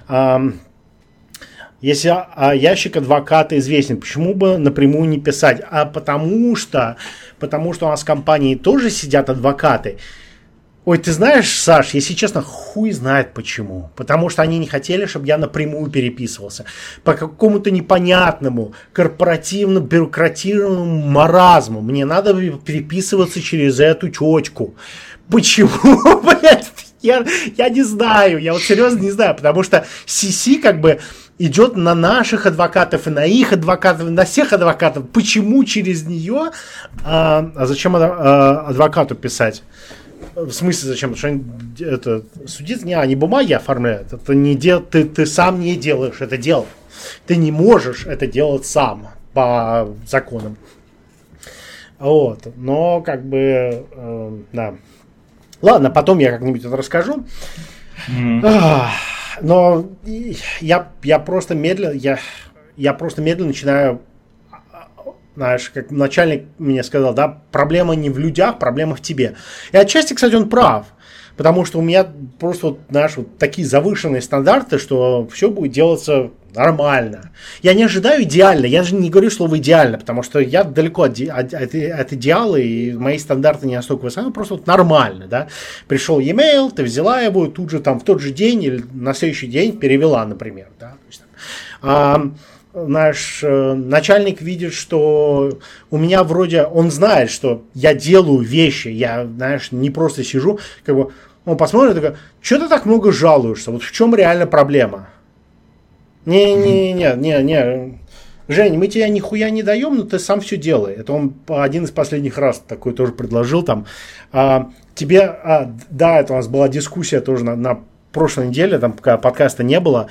Если ящик адвоката известен, почему бы напрямую не писать? Потому что у нас в компании тоже сидят адвокаты. Ой, ты знаешь, Саш, если честно, хуй знает почему. Потому что они не хотели, чтобы я напрямую переписывался. По какому-то непонятному, корпоративно-бюрократированному маразму. Мне надо переписываться через эту тетку. Почему, блядь? Я не знаю. Я вот серьезно не знаю. Потому что CC как бы идет на наших адвокатов и на их адвокатов, и на всех адвокатов. Почему через нее? А зачем адвокату писать? В смысле, зачем? Потому что это судиться они бумаги оформляют. Это не ты сам не делаешь это дело. Ты не можешь это делать сам по законам. Вот. Но как бы да. Ладно, потом я как-нибудь это расскажу. Но я просто медленно начинаю. Знаешь, как начальник мне сказал, да, проблема не в людях, проблема в тебе. И отчасти, кстати, он прав. Потому что у меня просто, вот, знаешь, вот такие завышенные стандарты, что все будет делаться нормально. Я не ожидаю идеально. Я же не говорю слово идеально, потому что я далеко от идеала, и мои стандарты не настолько высоки. Просто вот нормально, да. Пришел e-mail, ты взяла его, и тут же там в тот же день или на следующий день перевела, например, да. То есть, наш начальник видит, что у меня вроде, он знает, что я делаю вещи, я, знаешь, не просто сижу, как бы, он посмотрит и говорит, что ты так много жалуешься, вот в чем реально проблема? Не, Жень, мы тебе нихуя не даем, но ты сам все делай. Это он один из последних раз такой тоже предложил там. Да, это у нас была дискуссия тоже на прошлой неделе, там пока подкаста не было.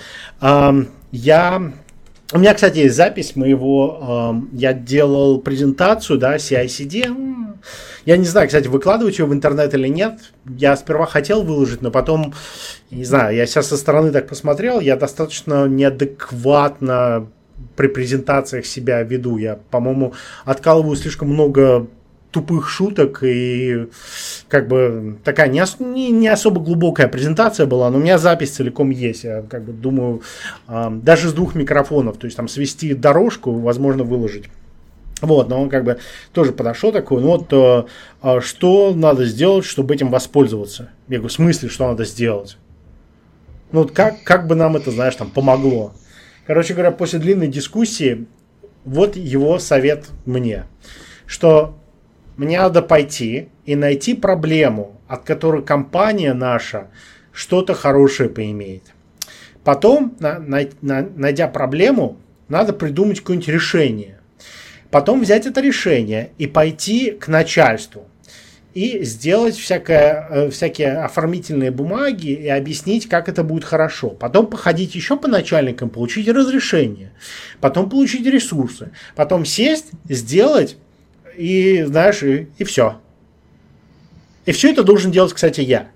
У меня, кстати, есть запись моего, я делал презентацию, да, CI/CD. Я не знаю, кстати, выкладывать ее в интернет или нет. Я сперва хотел выложить, но потом, не знаю, я сейчас со стороны так посмотрел, я достаточно неадекватно при презентациях себя веду. Я, по-моему, откалываю слишком много тупых шуток, и как бы такая не особо глубокая презентация была, но у меня запись целиком есть. Я как бы думаю, даже с 2 микрофонов, то есть там свести дорожку, возможно, выложить. Вот, но он как бы тоже подошел такой, ну вот, что надо сделать, чтобы этим воспользоваться? Я говорю, в смысле, что надо сделать? Ну вот как бы нам это, знаешь, там помогло? Короче говоря, после длинной дискуссии, вот его совет мне, что мне надо пойти и найти проблему, от которой компания наша что-то хорошее поимеет. Потом, найдя проблему, надо придумать какое-нибудь решение. Потом взять это решение и пойти к начальству. И сделать всякие оформительные бумаги и объяснить, как это будет хорошо. Потом походить еще по начальникам, получить разрешение. Потом получить ресурсы. Потом сесть, сделать. И, знаешь, и все. И все это должен делать, кстати, я.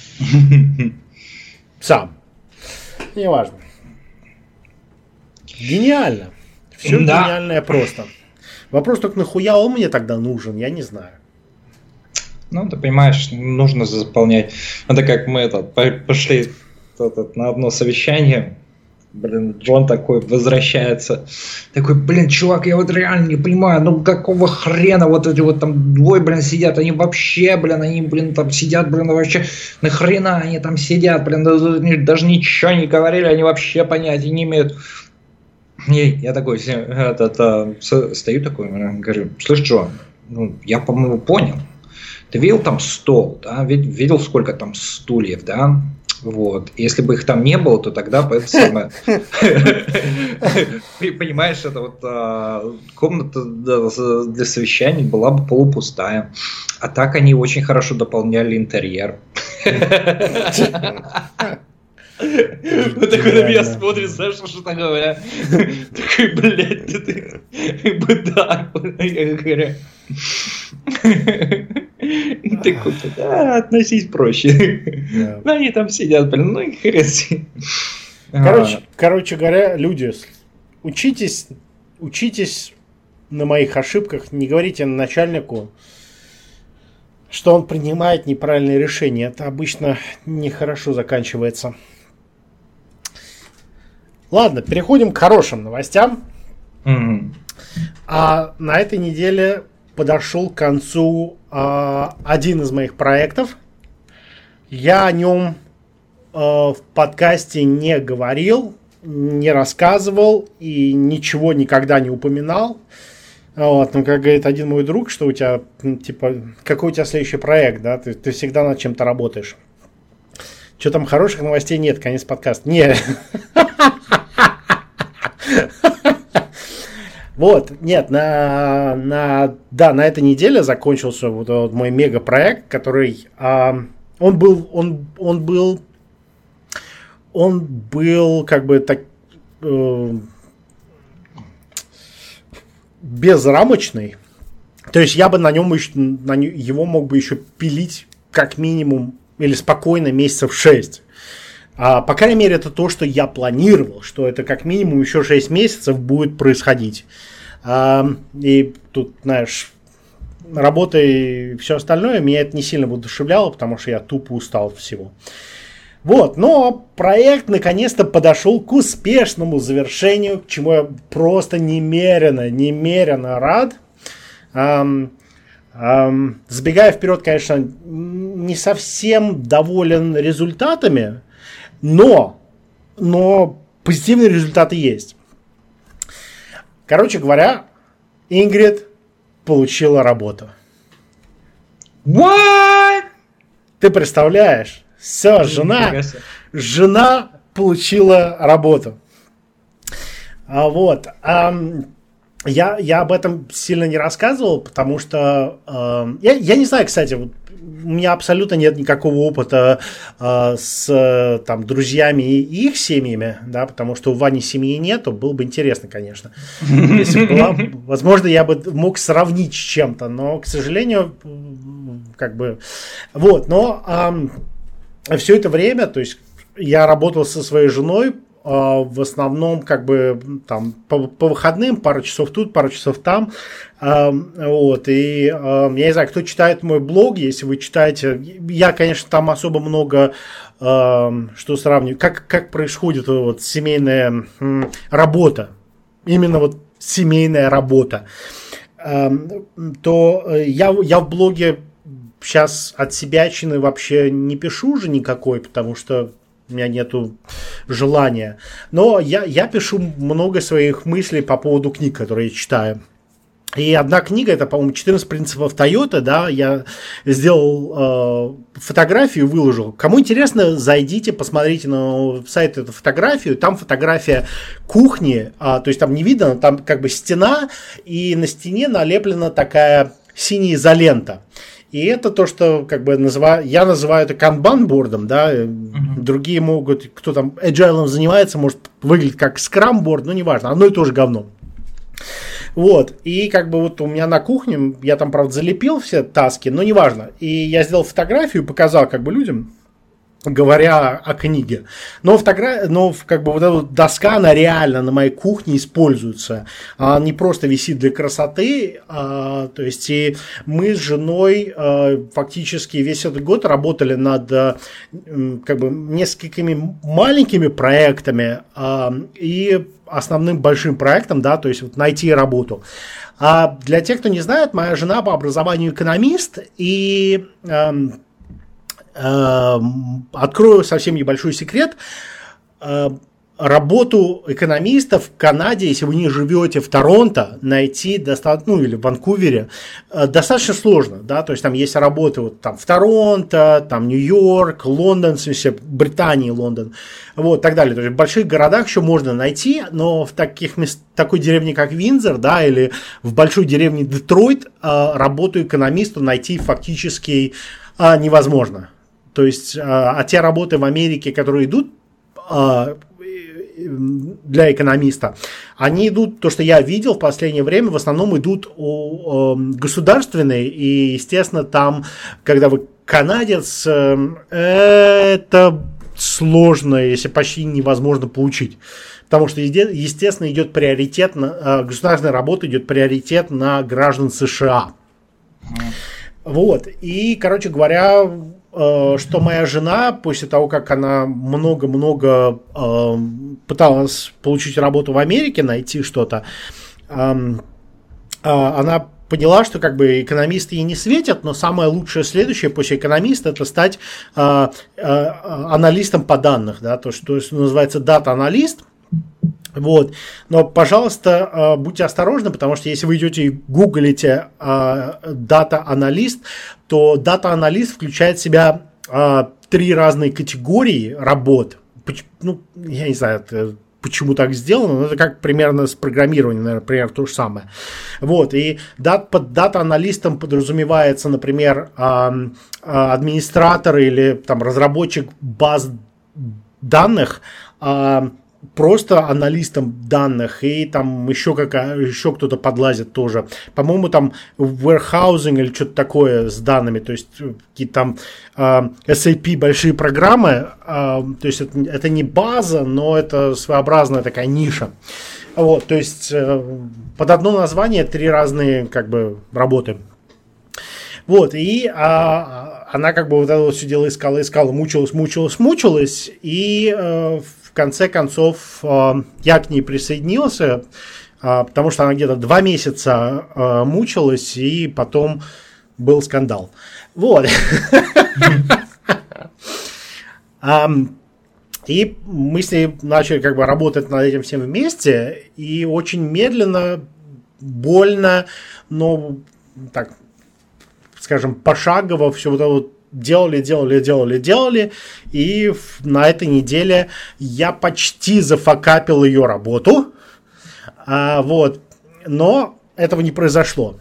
Сам. Неважно. Гениально. Все гениальное просто. Вопрос только, нахуя он мне тогда нужен, я не знаю. Ну, ты понимаешь, нужно заполнять. Это как мы пошли на одно совещание. Блин, Джон такой возвращается. Такой, блин, чувак, я вот реально не понимаю, ну какого хрена вот эти вот там двое, блин, сидят, они вообще, блин, там сидят, блин, вообще, нахрена они там сидят, блин, даже ничего не говорили, они вообще понятия не имеют. И я такой, стою такой, говорю, слышь, Джон, ну, я, по-моему, понял. Ты видел там стол, да, видел, сколько там стульев, да? Вот. Если бы их там не было, то тогда бы это самое... Понимаешь, это вот комната для совещаний была бы полупустая. А так они очень хорошо дополняли интерьер. Вот такой на меня смотрит, знаешь, что-то говоря. Такой, блядь, ты быдак, говоря. И такой, да, относись проще. Ну, они там сидят, блин, ну и хрен. Короче говоря, люди, учитесь на моих ошибках, не говорите начальнику, что он принимает неправильные решения. Это обычно нехорошо заканчивается. Ладно, переходим к хорошим новостям. А на этой неделе подошел к концу один из моих проектов. Я о нем в подкасте не говорил, не рассказывал и ничего никогда не упоминал. Вот, ну, как говорит один мой друг, что у тебя, типа, какой у тебя следующий проект, да, ты всегда над чем-то работаешь. Что там, хороших новостей нет, конец подкаста. Не. Вот, нет, на этой неделе закончился вот мой мегапроект, который, он был как бы так безрамочный. То есть я бы на нем его мог бы еще пилить как минимум или спокойно месяцев 6. По крайней мере, это то, что я планировал, что это как минимум еще 6 месяцев будет происходить. И тут, знаешь, работа и все остальное меня это не сильно воодушевляло, потому что я тупо устал от всего. Вот, но проект наконец-то подошел к успешному завершению, к чему я просто немерено рад. Забегая вперед, конечно, не совсем доволен результатами, но позитивные результаты есть. Короче говоря, Ингрид получила работу. What? Ты представляешь? Все, жена получила работу. Вот. Я об этом сильно не рассказывал, потому что я не знаю, кстати, вот, у меня абсолютно нет никакого опыта с там, друзьями и их семьями, да, потому что у Вани семьи нету, было бы интересно, конечно. Если бы была, возможно, я бы мог сравнить с чем-то, но, к сожалению, как бы, вот, но все это время, то есть я работал со своей женой, в основном, как бы, там, по выходным, пару часов тут, пару часов там, вот, и я не знаю, кто читает мой блог, если вы читаете, я, конечно, там особо много, что сравниваю, как происходит вот семейная работа, именно вот семейная работа, то я в блоге сейчас от себячины вообще не пишу уже никакой, потому что у меня нету желания. Но я пишу много своих мыслей по поводу книг, которые я читаю. И одна книга, это, по-моему, 14 принципов Тойоты, да, я сделал фотографию, выложил. Кому интересно, зайдите, посмотрите на сайт эту фотографию. Там фотография кухни, то есть там не видно, там как бы стена, и на стене налеплена такая синяя изолента. И это то, что как бы я называю это канбан-бордом, да, другие могут, кто там agile занимается, может выглядеть как скрам-борд, но неважно, одно и то же говно. Вот, и как бы вот у меня на кухне, я там, правда, залепил все таски, но неважно. И я сделал фотографию, показал как бы людям, говоря о книге. Но как бы вот эта доска, она реально на моей кухне используется. Она не просто висит для красоты. То есть и мы с женой фактически весь этот год работали над как бы несколькими маленькими проектами и основным большим проектом, да, то есть вот найти работу. А для тех, кто не знает, моя жена по образованию экономист, и открою совсем небольшой секрет. работу экономиста в Канаде, если вы не живете в Торонто, найти достаточно, ну или в Ванкувере, достаточно сложно, да, то есть там есть работы вот там в Торонто, там Нью-Йорк, Лондон, в смысле Британии, Лондон, вот, так далее. То есть в больших городах еще можно найти, но в такой деревне, как Виндзор, да, или в большой деревне Детройт, работу экономиста найти фактически невозможно. То есть, те работы в Америке, которые идут для экономиста, они идут, то, что я видел в последнее время, в основном идут государственные, и, естественно, там, когда вы канадец, это сложно, если почти невозможно получить. Потому что, естественно, идет приоритет, государственная работа идет приоритет на граждан США. Вот, и, короче говоря, что моя жена, после того, как она много-много пыталась получить работу в Америке, найти что-то, она поняла, что как бы экономисты ей не светят, но самое лучшее следующее после экономиста это стать аналистом по данным, да, то, что называется дата-аналист. Вот. Но, пожалуйста, будьте осторожны, потому что если вы идете и гуглите дата-аналист, то дата-аналист включает в себя 3 разные категории работ. Ну, я не знаю, почему так сделано, но это как примерно с программированием, наверное, примерно то же самое. Вот. И под дата-аналистом подразумевается, например, администратор или там, разработчик баз данных, просто аналистом данных, и там еще кто-то подлазит тоже. По-моему, там warehousing или что-то такое с данными, то есть какие-то там SAP большие программы, то есть это не база, но это своеобразная такая ниша. Вот, то есть под одно название 3 разные как бы работы. Вот, и она как бы вот это вот все дело искала, мучилась, и в конце концов я к ней присоединился, потому что она где-то 2 месяца мучилась, и потом был скандал. Вот. И мы с ней начали как бы работать над этим всем вместе, и очень медленно, больно, но так, скажем, пошагово все вот это вот делали, и на этой неделе я почти зафакапил ее работу, вот, но этого не произошло.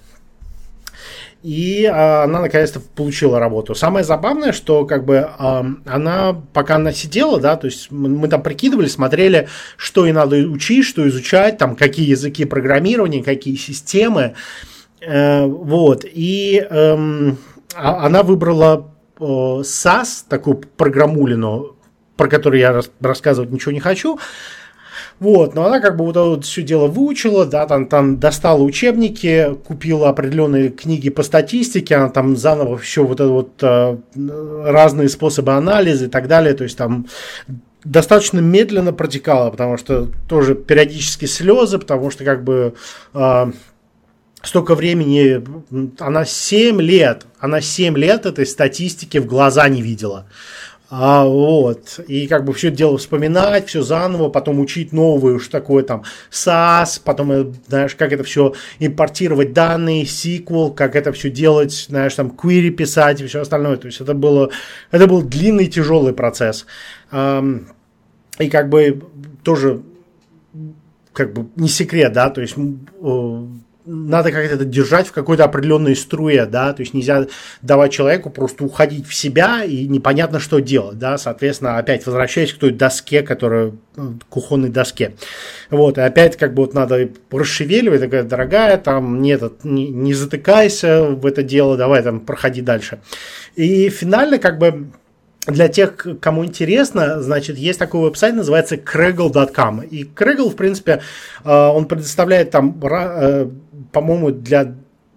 И она наконец-то получила работу. Самое забавное, что как бы она, пока она сидела, да, то есть мы там прикидывали, смотрели, что ей надо учить, что изучать, там, какие языки программирования, какие системы, вот, и она выбрала SAS, такую программулину, про которую я рассказывать ничего не хочу. Вот, но она как бы вот это вот все дело выучила, да, там достала учебники, купила определенные книги по статистике, она там заново еще вот это вот разные способы анализа и так далее, то есть там достаточно медленно протекала, потому что тоже периодически слезы, потому что как бы столько времени, она 7 лет этой статистики в глаза не видела. Вот, и как бы все это дело вспоминать, все заново, потом учить новые, что такое там SAS, потом, знаешь, как это все импортировать данные, SQL, как это все делать, знаешь, там query писать и все остальное. То есть это был длинный, тяжелый процесс. И как бы тоже как бы не секрет, да, то есть надо как-то это держать в какой-то определенной струе, да, то есть нельзя давать человеку просто уходить в себя и непонятно, что делать, да, соответственно, опять возвращаясь к той доске, к кухонной доске, вот, и опять как бы вот надо расшевеливать, такая, дорогая, там, не затыкайся в это дело, давай там, проходи дальше, и финально как бы для тех, кому интересно, значит, есть такой веб-сайт, называется Kaggle.com. И Kaggle, в принципе, он предоставляет там, по-моему, для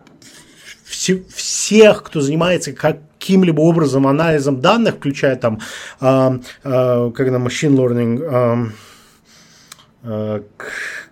всех, кто занимается каким-либо образом анализом данных, включая там, когда machine learning,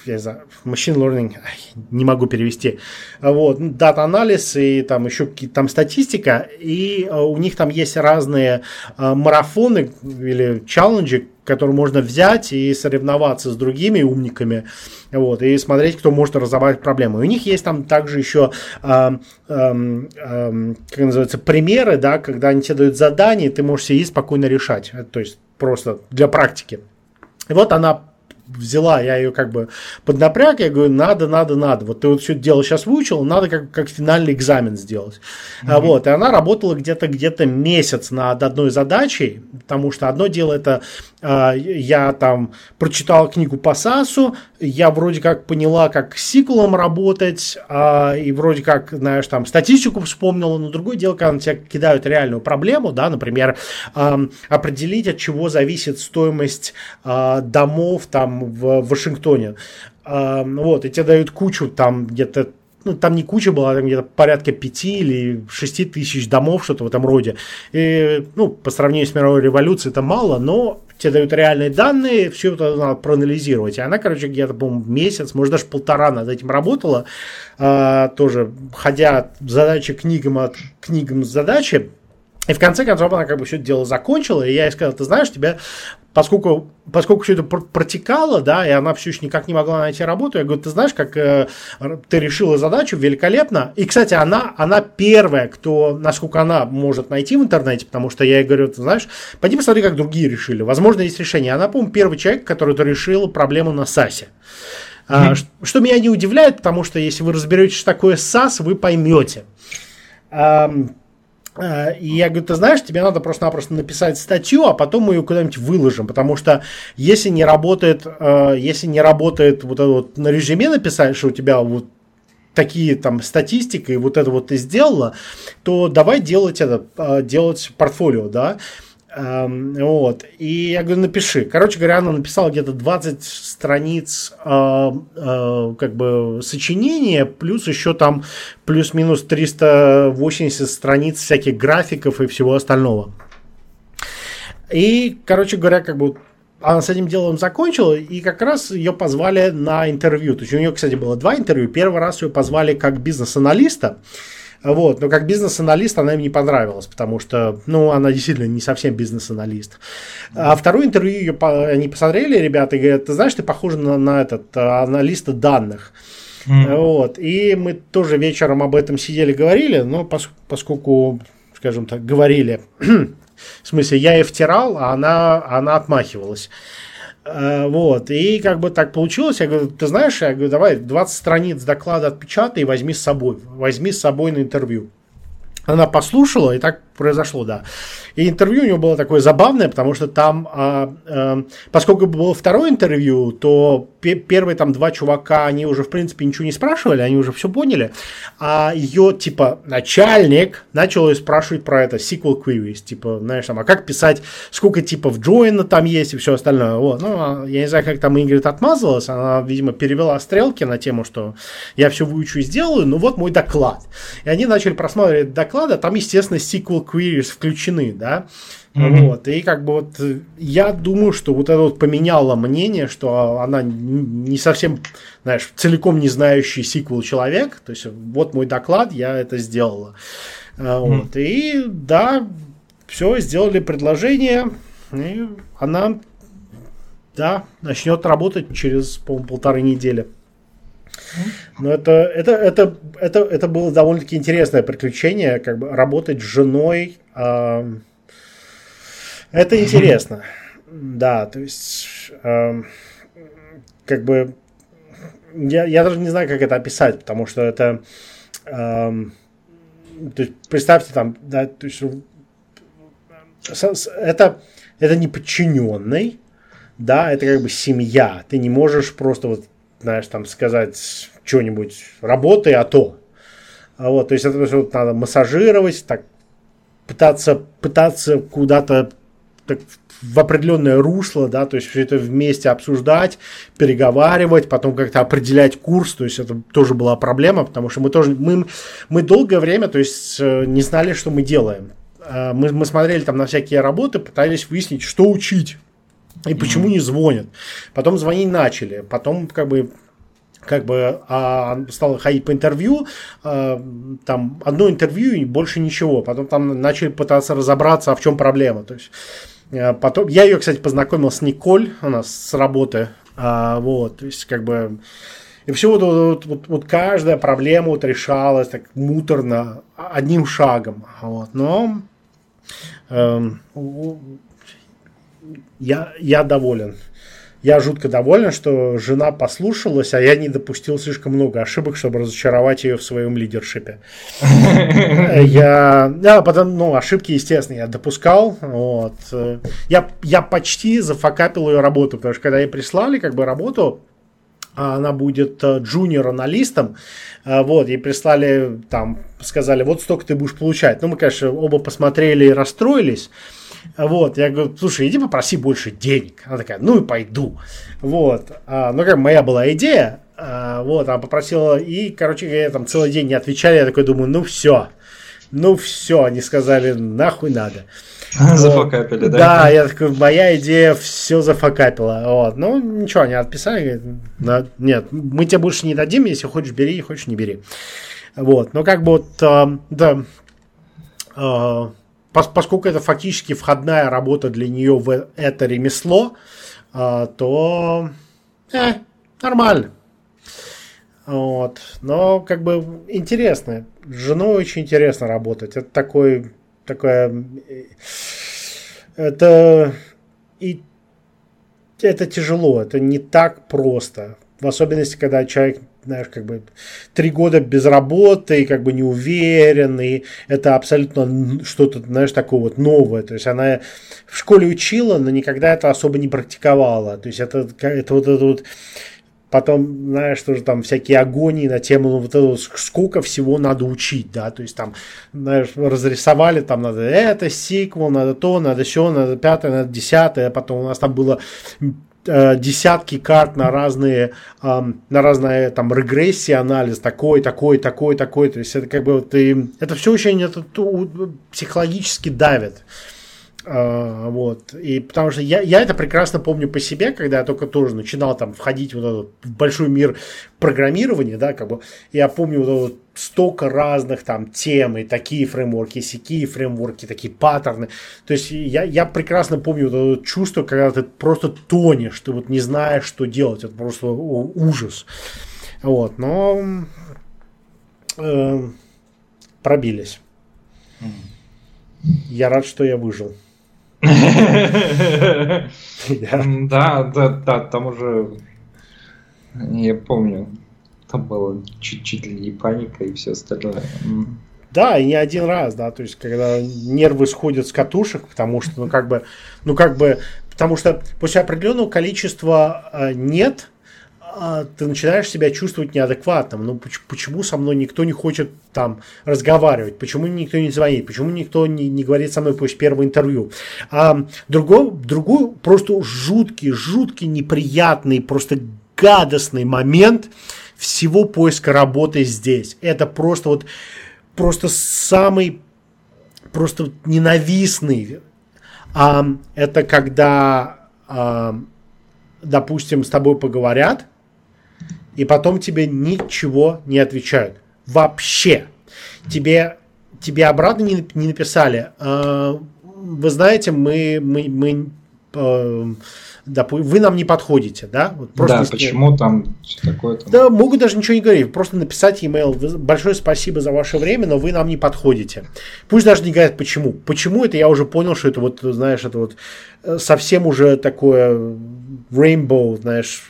я не знаю, machine learning, не могу перевести, вот, дата-анализ и там еще какие-то там статистика, и у них там есть разные марафоны или челленджи, которые можно взять и соревноваться с другими умниками, вот, и смотреть, кто может разобрать проблему. И у них есть там также еще, как называется, примеры, да, когда они тебе дают задание, и ты можешь сидеть спокойно решать, то есть просто для практики. И вот она взяла, я ее как бы поднапряг, я говорю, надо. Вот ты вот все это дело сейчас выучил, надо как финальный экзамен сделать. Вот, и она работала где-то месяц над одной задачей, потому что одно дело это я там прочитал книгу по САСу, я вроде как поняла, как с сиквелом работать, и вроде как, знаешь, там статистику вспомнила, но другое дело, когда на тебя кидают реальную проблему, да, например, определить, от чего зависит стоимость домов там в Вашингтоне. Вот, и тебе дают кучу там где-то, ну, там не куча была, там где-то порядка 5 или 6 тысяч домов, что-то в этом роде. И, ну, по сравнению с мировой революцией это мало, но тебе дают реальные данные, все это надо проанализировать. И она, короче, где-то, по-моему, месяц, может, даже полтора над этим работала, тоже ходя от задачи к книгам задачи. И в конце концов она как бы все это дело закончила, и я ей сказал, ты знаешь, тебя, поскольку все это протекало, да, и она все еще никак не могла найти работу, я говорю, ты знаешь, как ты решила задачу великолепно. И, кстати, она первая, кто, насколько она может найти в интернете, потому что я ей говорю, ты знаешь, пойди посмотри, как другие решили. Возможно, есть решение. Она, по-моему, первый человек, который решил проблему на САСе. Что меня не удивляет, потому что если вы разберетесь, что такое САС, вы поймете. И я говорю, ты знаешь, тебе надо просто-напросто написать статью, а потом мы ее куда-нибудь выложим, потому что если не работает вот это вот на резюме написать, что у тебя вот такие там статистики, и вот это вот ты сделала, то давай делать портфолио, да. Вот. И я говорю, напиши. Короче говоря, она написала где-то 20 страниц как бы сочинения, плюс еще там плюс-минус 380 страниц всяких графиков и всего остального. И, короче говоря, как бы она с этим делом закончила, и как раз ее позвали на интервью. То есть у нее, кстати, было 2 интервью. Первый раз ее позвали как бизнес-аналиста. Вот, но как бизнес-аналист она им не понравилась, потому что, ну, она действительно не совсем бизнес-аналист. А второе интервью они посмотрели, ребята, и говорят, ты знаешь, ты похожа на аналиста данных. Вот, и мы тоже вечером об этом сидели, говорили, но поскольку, скажем так, говорили, в смысле, я ей втирал, а она отмахивалась. Вот, и как бы так получилось, я говорю, ты знаешь, я говорю, давай 20 страниц доклада отпечатай и возьми с собой на интервью. Она послушала, и так произошло, да. И интервью у него было такое забавное, потому что там, поскольку было второе интервью, то первые там 2 чувака, они уже, в принципе, ничего не спрашивали, они уже все поняли. А ее, типа, начальник начал ее спрашивать про это, SQL queries, типа, знаешь, там, а как писать, сколько типов join там есть и все остальное. Вот. Ну, я не знаю, как там Ингрид отмазалась, она, видимо, перевела стрелки на тему, что я все выучу и сделаю, ну вот мой доклад. И они начали просматривать доклады, там, естественно, SQL queries включены, да. Вот, и как бы вот я думаю, что вот это вот поменяло мнение, что она не совсем, знаешь, целиком не знающий SQL человек, то есть вот мой доклад, я это сделала. Вот, и да, все, сделали предложение, и она, да, начнет работать через, по-моему, 1,5 недели. Но это было довольно-таки интересное приключение, как бы работать с женой. Это интересно. Да, то есть, как бы, я даже не знаю, как это описать, потому что это, то есть, представьте там, да, то есть, это не подчиненный, да, это как бы семья. Ты не можешь просто вот, знаешь, там сказать что-нибудь, работай, а то. Вот, то есть, это вот надо массажировать, так, пытаться куда-то так, в определенное русло, да, то есть все это вместе обсуждать, переговаривать, потом как-то определять курс, то есть это тоже была проблема, потому что мы долгое время, то есть не знали, что мы делаем. Мы смотрели там на всякие работы, пытались выяснить, что учить и почему не звонят. Потом звонить начали, потом как бы как бы стала ходить по интервью, там одно интервью и больше ничего. Потом там начали пытаться разобраться, а в чем проблема. То есть, потом я ее, кстати, познакомил с Николь, у нас с работы. Вот, то есть, как бы, и все вот каждая проблема вот решалась так муторно, одним шагом. Вот. Но я доволен. Я жутко доволен, что жена послушалась, а я не допустил слишком много ошибок, чтобы разочаровать ее в своем лидершипе. Ошибки, естественно, я допускал. Вот. Я почти зафакапил ее работу, потому что когда ей прислали как бы работу, она будет джуниор-аналистом, вот, ей прислали, там, сказали, вот столько ты будешь получать. Ну, мы, конечно, оба посмотрели и расстроились. Вот, я говорю, слушай, иди попроси больше денег. Она такая, ну и пойду. Вот, ну как моя была идея, вот, она попросила, и, короче, я там целый день не отвечали, я такой думаю, ну все, они сказали, нахуй надо. Зафакапили, да? Да, я такой, моя идея все зафакапила. Вот, ну ничего, они отписали, говорят, нет, мы тебе больше не дадим, если хочешь бери, хочешь не бери. Вот, ну как бы вот, да, поскольку это фактически входная работа для нее в это ремесло, то нормально. Вот. Но как бы интересно. С женой очень интересно работать. Это такое это тяжело. Это не так просто. В особенности, когда человек, знаешь, как бы 3 года без работы, и как бы не уверен, и это абсолютно что-то, знаешь, такое вот новое. То есть она в школе учила, но никогда это особо не практиковала. То есть это вот потом, знаешь, тоже там всякие агонии на тему вот этого, сколько всего надо учить, да, то есть там, знаешь, разрисовали, там надо это, сиквел, надо то, надо сё, надо пятое, надо десятое, потом у нас там было десятки карт на разные там регрессии, анализ, такой, то есть это как бы вот это все очень психологически давит. Вот. И потому что я это прекрасно помню по себе, когда я только тоже начинал там входить в большой мир программирования, да, как бы я помню вот столько разных там тем, и такие фреймворки, сякие фреймворки, такие паттерны. То есть я прекрасно помню вот это чувство, когда ты просто тонешь, ты вот не знаешь, что делать. Это просто ужас. Вот. Но пробились. Я рад, что я выжил. Да, там уже, я помню, там было чуть ли не паника и все остальное. Да, и не один раз, да, то есть когда нервы сходят с катушек, потому что, потому что после определенного количества нет, ты начинаешь себя чувствовать неадекватным. Ну, почему со мной никто не хочет там разговаривать? Почему никто не звонит? Почему никто не говорит со мной после первого интервью? Другой просто жуткий, неприятный, просто гадостный момент всего поиска работы здесь. Это просто самый просто ненавистный. Это когда, допустим, с тобой поговорят, и потом тебе ничего не отвечают. Вообще. Тебе обратно не написали. Вы знаете, вы нам не подходите, да? Вот просто да, почему там все такое-то? Да, могут даже ничего не говорить, просто написать e-mail. Большое спасибо за ваше время, но вы нам не подходите. Пусть даже не говорят почему. Почему это я уже понял, что это вот, знаешь, это вот совсем уже такое rainbow, знаешь,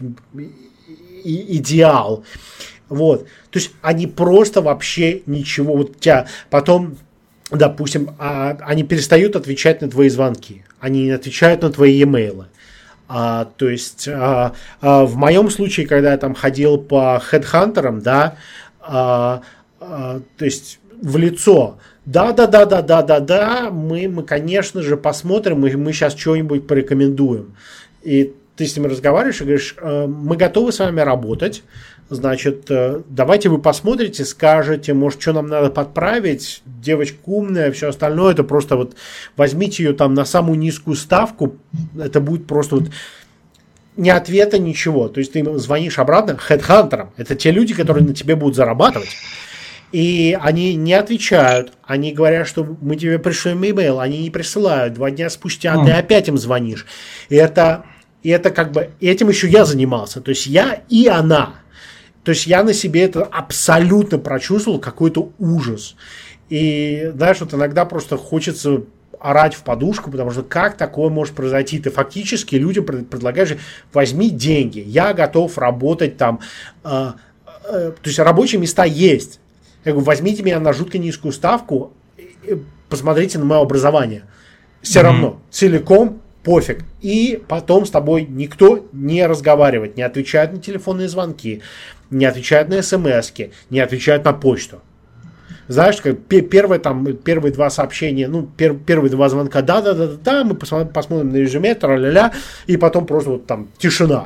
идеал. Вот. То есть они просто вообще ничего. Вот тебя потом, допустим, они перестают отвечать на твои звонки. Они не отвечают на твои e-mail. То есть в моем случае, когда я там ходил по хедхантерам, да, то есть в лицо. Да, мы, конечно же, посмотрим, мы сейчас что-нибудь порекомендуем. И ты с ними разговариваешь и говоришь, мы готовы с вами работать, значит, давайте вы посмотрите, скажете, может, что нам надо подправить, девочка умная, все остальное, это просто вот возьмите ее там на самую низкую ставку, это будет просто вот ни ответа, ничего. То есть ты звонишь обратно хедхантерам. Это те люди, которые на тебе будут зарабатывать. И они не отвечают. Они говорят, что мы тебе пришлем имейл. Они не присылают. 2 дня спустя ты опять им звонишь. И это как бы... Этим еще я занимался. То есть я и она. То есть я на себе это абсолютно прочувствовал. Какой-то ужас. И знаешь, вот иногда просто хочется орать в подушку, потому что как такое может произойти? Ты фактически людям предлагаешь: возьми деньги, я готов работать там. То есть рабочие места есть. Я говорю: возьмите меня на жутко низкую ставку, посмотрите на мое образование. Все равно, целиком пофиг. И потом с тобой никто не разговаривает, не отвечает на телефонные звонки, не отвечает на смски, не отвечает на почту. Знаешь, как первые 2 сообщения, первые 2 звонка, да, мы посмотрим на резюме, тра-ля-ля, и потом просто вот там тишина.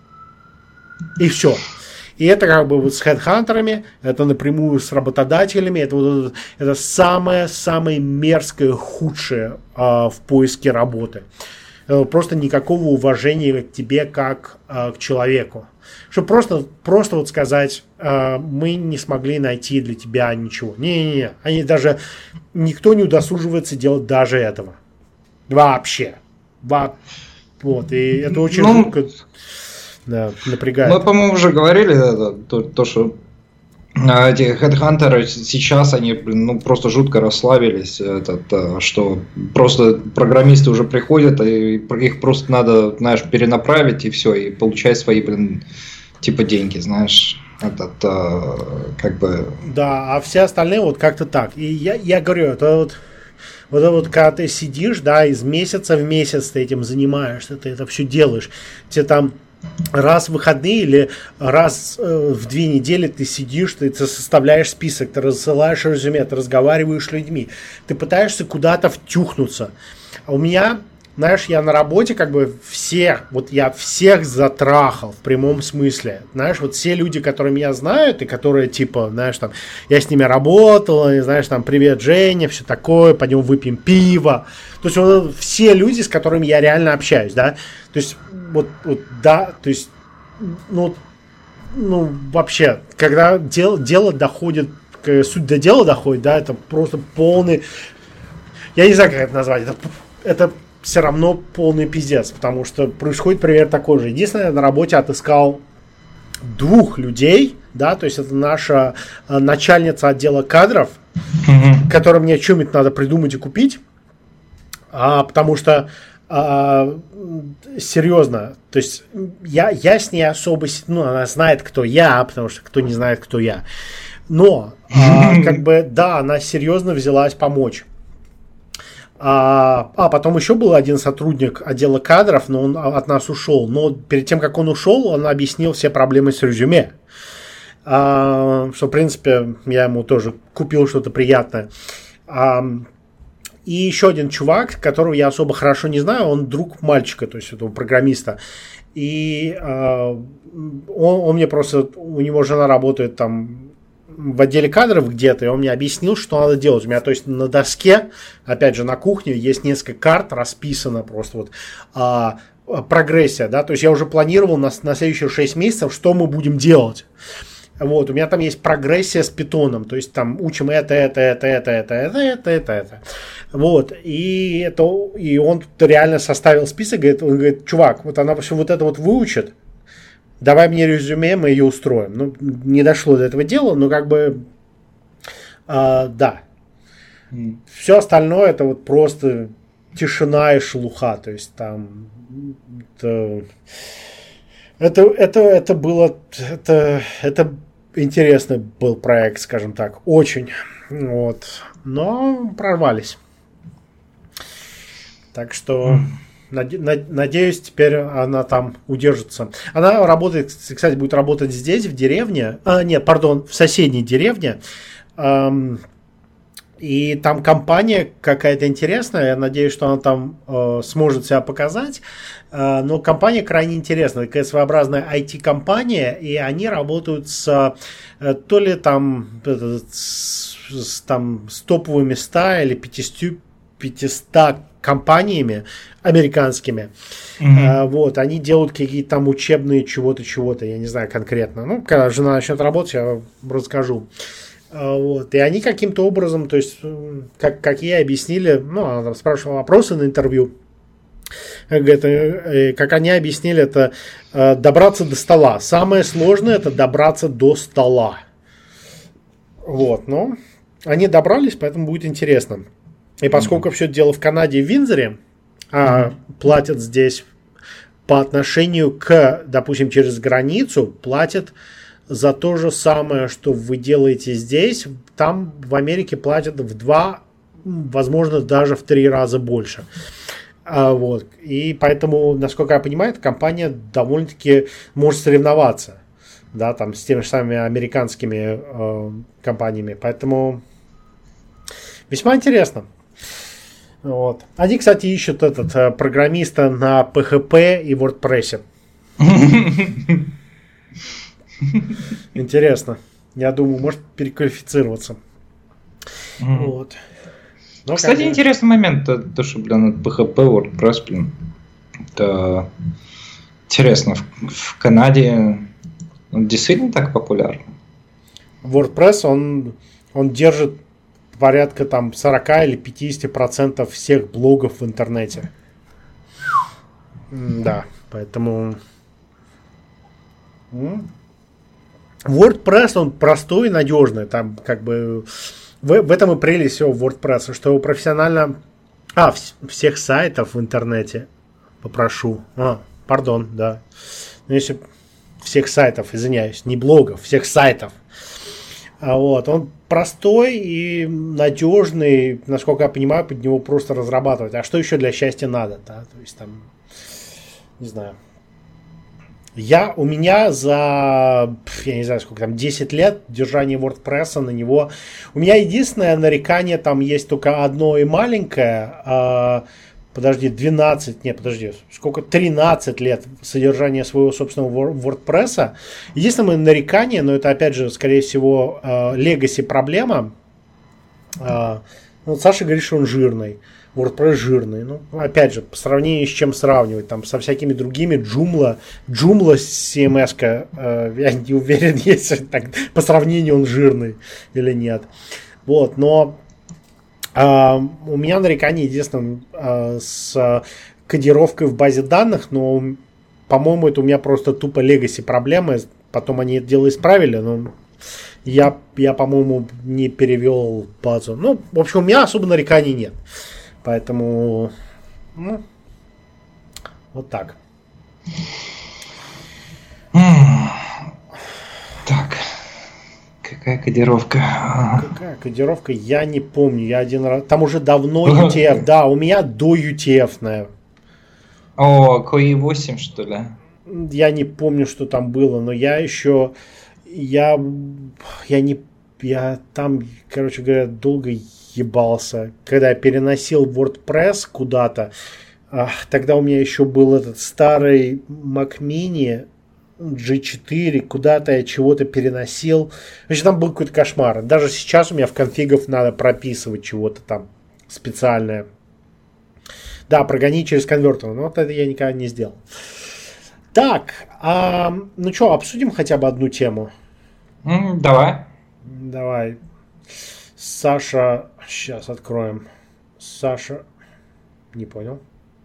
И все. И это как бы вот с хедхантерами, это напрямую с работодателями, это самое мерзкое, худшее в поиске работы. Просто никакого уважения к тебе как к человеку. Чтобы просто вот сказать: мы не смогли найти для тебя ничего. Не-не-не. Они даже... Никто не удосуживается делать даже этого. Вообще. Вот. И это очень жутко напрягает. Мы, по-моему, уже говорили то, что эти хедхантеры сейчас, они просто жутко расслабились, что просто программисты уже приходят, и их просто надо, знаешь, перенаправить, и все, и получать свои, типа деньги, знаешь, как бы... Да, а все остальные вот как-то так. И я говорю, это вот когда ты сидишь, да, из месяца в месяц ты этим занимаешься, ты это все делаешь, тебе там раз в выходные или раз в 2 недели ты сидишь, ты составляешь список, ты рассылаешь резюме, ты разговариваешь с людьми, ты пытаешься куда-то втюхнуться. А у меня, знаешь, я на работе как бы я всех затрахал в прямом смысле. Знаешь, вот все люди, которые меня знают и которые типа, знаешь, там, я с ними работал, и, знаешь, там, привет, Женя, все такое, пойдем выпьем пиво. То есть вот, все люди, с которыми я реально общаюсь, да. То есть да, то есть, вообще, когда дело доходит, суть до дела доходит, да, это просто полный, я не знаю, как это назвать, это все равно полный пиздец, потому что происходит пример такой же. Единственное, я на работе отыскал 2 людей, да, то есть это наша начальница отдела кадров, которой мне что-нибудь надо придумать и купить, потому что серьезно, то есть я с ней особо, она знает, кто я, потому что кто не знает, кто я, но как бы, да, она серьезно взялась помочь. Потом еще был один сотрудник отдела кадров, но он от нас ушел. Но перед тем, как он ушел, он объяснил все проблемы с резюме. Что, в принципе, я ему тоже купил что-то приятное. И еще один чувак, которого я особо хорошо не знаю, он друг мальчика, то есть этого программиста. И он мне просто, у него жена работает там в отделе кадров где-то, и он мне объяснил, что надо делать. У меня, то есть, на доске, опять же, на кухне есть несколько карт, расписано просто вот прогрессия, да, то есть я уже планировал на следующие 6 месяцев, что мы будем делать. Вот, у меня там есть прогрессия с питоном, то есть там учим это. Вот, и он реально составил список, он говорит, чувак, вот она все вот это вот выучит, давай мне резюме, мы ее устроим. Ну, не дошло до этого дела, но как бы, да. Все остальное это вот просто тишина и шелуха, то есть там это было, это интересный был проект, скажем так, очень, вот, но прорвались. Так что надеюсь, теперь она там удержится. Она работает, кстати, будет работать здесь, в деревне. В соседней деревне. И там компания какая-то интересная. Я надеюсь, что она там сможет себя показать. Но компания крайне интересная. Такая своеобразная IT-компания. И они работают с то ли там с топовыми 100 или 500 компаниями американскими. Вот, они делают какие-то там учебные чего-то, я не знаю конкретно. Ну, когда жена начнет работать, я расскажу. Вот, и они каким-то образом, то есть, как ей объяснили, ну, она там спрашивала вопросы на интервью, как они объяснили, это добраться до стола. Самое сложное это добраться до стола. Вот, но они добрались, поэтому будет интересно. И поскольку все дело в Канаде, в Виндзоре, а платят здесь по отношению к, допустим, через границу, платят за то же самое, что вы делаете здесь, там в Америке платят в 2, возможно, даже в 3 раза больше. Вот. И поэтому, насколько я понимаю, эта компания довольно-таки может соревноваться, да, там, с теми же самыми американскими компаниями. Поэтому весьма интересно. Вот. Они, кстати, ищут программиста на PHP и WordPress. Интересно. Я думаю, может переквалифицироваться. Вот. Но, кстати, интересный момент, то, что, блин, PHP, WordPress, блин, это интересно, в Канаде он действительно так популярен? WordPress, он держит порядка там 40 или 50% всех блогов в интернете. Да, поэтому... WordPress, он простой и надежный. Там как бы в этом и прелесть всего WordPress, что его профессионально... всех сайтов в интернете попрошу. Пардон, да. Ну, если всех сайтов, извиняюсь, не блогов, всех сайтов. Вот, он простой и надежный, насколько я понимаю, под него просто разрабатывать. А что еще для счастья надо, да? То есть там, не знаю. У меня за, я не знаю, сколько там, 10 лет держания WordPress на него. У меня единственное нарекание, там есть только одно и маленькое. 13 лет содержания своего собственного WordPress. Единственное нарекание, но это опять же, скорее всего, legacy проблема. Саша говорит, что он жирный. WordPress жирный. Ну, опять же, по сравнению с чем сравнивать, там, со всякими другими, Joomla CMS-ка, я не уверен, если так, по сравнению он жирный или нет. Вот, но у меня нарекание единственное с кодировкой в базе данных, но, по-моему, это у меня просто тупо legacy проблемы, потом они это дело исправили, но я, по-моему, не перевел базу. Ну, в общем, у меня особо нареканий нет. Поэтому, вот так. Так, какая кодировка? Какая кодировка? Я не помню. Я один раз... Там уже давно UTF. Да, у меня до UTF-ная. QE 8, что ли? Я не помню, что там было, но я еще... Я там, короче говоря, долго ебался. Когда я переносил WordPress куда-то, тогда у меня еще был этот старый Mac Mini G4, куда-то я чего-то переносил. Значит, там был какой-то кошмар. Даже сейчас у меня в конфигах надо прописывать чего-то там специальное. Да, прогонить через конвертер. Но вот это я никогда не сделал. Так, ну что, обсудим хотя бы одну тему? Давай. Саша, сейчас откроем. Саша, не понял.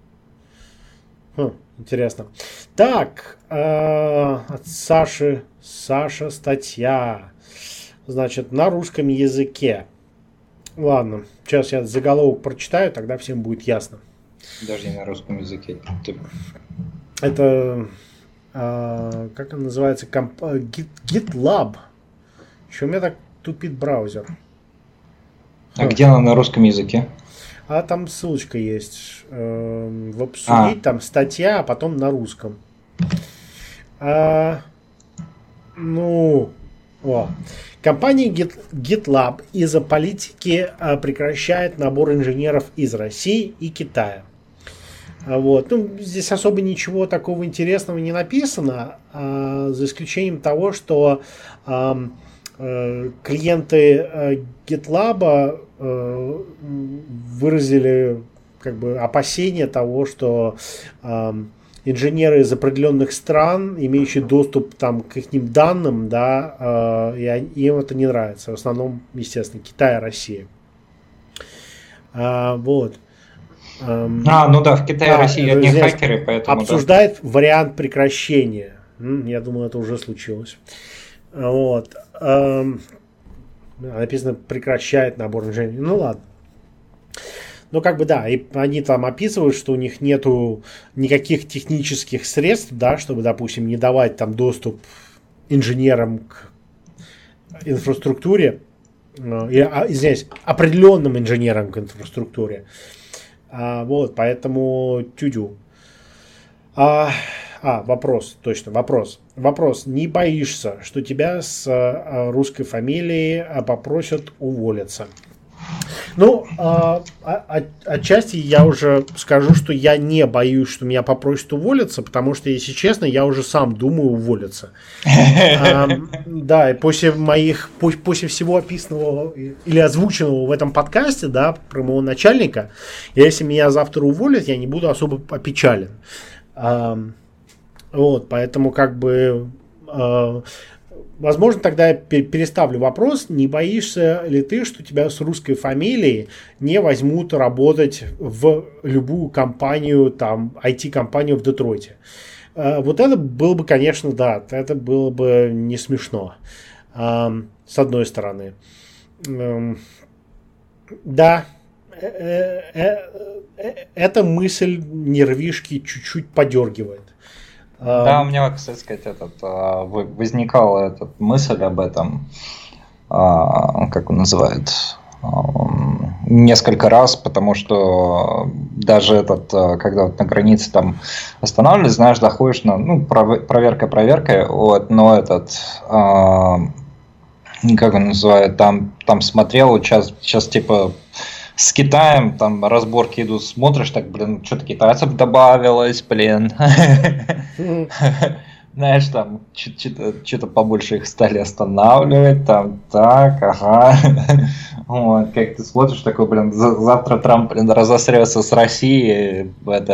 Интересно. Так, от Саши. Саша, статья. Значит, на русском языке. Ладно, сейчас я заголовок прочитаю, тогда всем будет ясно. Даже не на русском языке. Это, как он называется, GitLab. Еще у меня так тупит браузер. Где она на русском языке? А там ссылочка есть. В обсудить, там статья, а потом на русском. Компания GitLab из-за политики прекращает набор инженеров из России и Китая. Вот. Ну, здесь особо ничего такого интересного не написано, за исключением того, что клиенты GitLab выразили как бы опасения того, что инженеры из определенных стран, имеющие доступ там, к их данным, да, им это не нравится. В основном, естественно, Китай и Россия. Вот. Ну да, в Китае и России одни хакеры, поэтому... Обсуждает вариант прекращения. Я думаю, это уже случилось. Вот. Написано, прекращает набор инженеров. Ну ладно. Ну, как бы да, и они там описывают, что у них нету никаких технических средств, да, чтобы, допустим, не давать там доступ инженерам к инфраструктуре, извиняюсь, определенным инженерам к инфраструктуре. Вот, поэтому тюдю. Вопрос, точно, вопрос. Вопрос, не боишься, что тебя с русской фамилией попросят уволиться? Ну, отчасти я уже скажу, что я не боюсь, что меня попросят уволиться, потому что, если честно, я уже сам думаю уволиться. Да, и после всего описанного или озвученного в этом подкасте, да, про моего начальника, если меня завтра уволят, я не буду особо опечален. Вот, поэтому как бы... Возможно, тогда я переставлю вопрос, не боишься ли ты, что тебя с русской фамилией не возьмут работать в любую компанию, там, IT-компанию в Детройте? Вот это было бы, конечно, да, это было бы не смешно, с одной стороны. Да, эта мысль нервишки чуть-чуть подергивает. Да, у меня, кстати сказать, возникала эта мысль об этом, как он называет, несколько раз, потому что даже когда вот на границе там останавливались, знаешь, доходишь на, проверка, вот, но как он называет, там смотрел, сейчас типа с Китаем там разборки идут, смотришь, так, блин, что-то китайцев добавилось, блин. Знаешь, там что-то побольше их стали останавливать, там так, ага. Вот, как ты смотришь, такой, блин, завтра Трамп, блин, разосрется с Россией,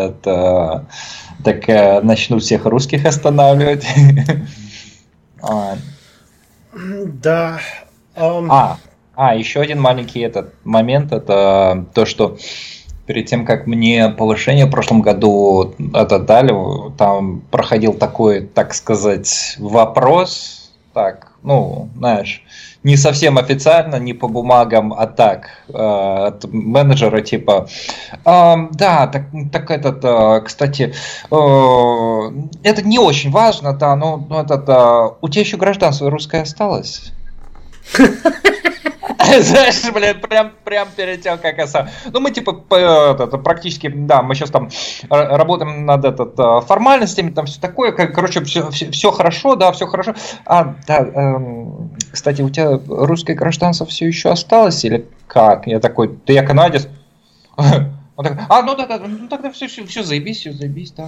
так начнут всех русских останавливать. Да. Еще один маленький момент, это то, что перед тем, как мне повышение в прошлом году дали, там проходил такой, так сказать, вопрос, так, знаешь, не совсем официально, не по бумагам, а так, от менеджера, типа, да, так кстати, это не очень важно, да, но у тебя еще гражданство русское осталось? Знаешь, блин, прям перед тем, как я сам... мы типа практически, да, мы сейчас там работаем над формальностями, там все такое, короче, все хорошо, да, все хорошо. Да, кстати, у тебя русское гражданство все еще осталось или как? Я такой, да я канадец. Он такой, да, тогда все заебись, да.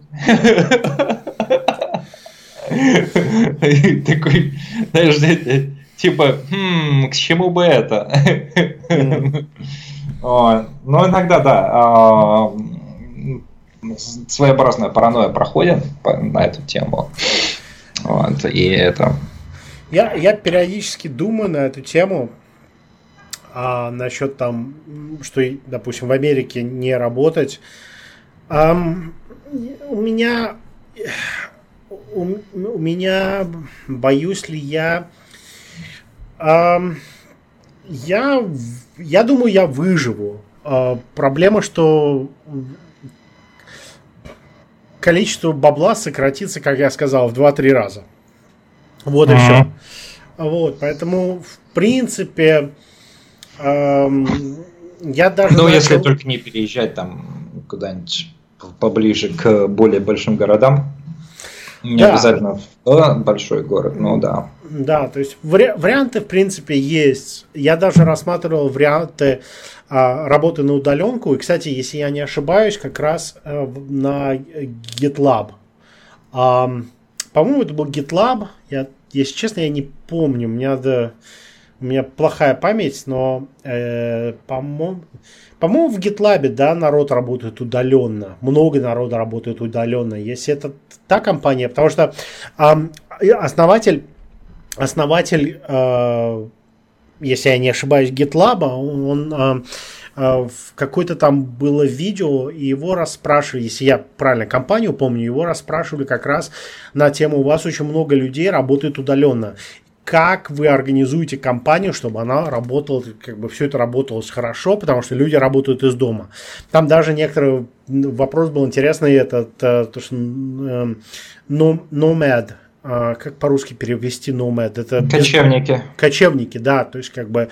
Такой, знаешь, типа, к чему бы это? Но иногда, да, своеобразная паранойя проходит на эту тему. Вот, и это... Я периодически думаю на эту тему, насчет там, что, допустим, в Америке не работать. У меня, боюсь ли я... Я думаю, я выживу. Проблема, что количество бабла сократится, как я сказал, в 2-3 раза. Вот и все. Вот, поэтому, в принципе, я даже... если только не переезжать там куда-нибудь поближе к более большим городам. Не обязательно в большой город, да. Да, то есть варианты, в принципе, есть. Я даже рассматривал варианты работы на удаленку. И, кстати, если я не ошибаюсь, как раз на GitLab. По-моему, это был GitLab. Если честно, я не помню. Мне надо у меня плохая память, но, по-моему, в GitLab, да, народ работает удаленно. Много народа работает удаленно. Если это та компания, потому что основатель, если я не ошибаюсь, GitLab, он в какое-то там было видео, и его расспрашивали, если я правильно компанию помню, его расспрашивали как раз на тему: у вас очень много людей работает удаленно. Как вы организуете компанию, чтобы она работала, как бы все это работалось хорошо, потому что люди работают из дома. Там даже некоторый вопрос был интересный, то что Nomad, как по-русски перевести Nomad? Это кочевники. Кочевники, да, то есть как бы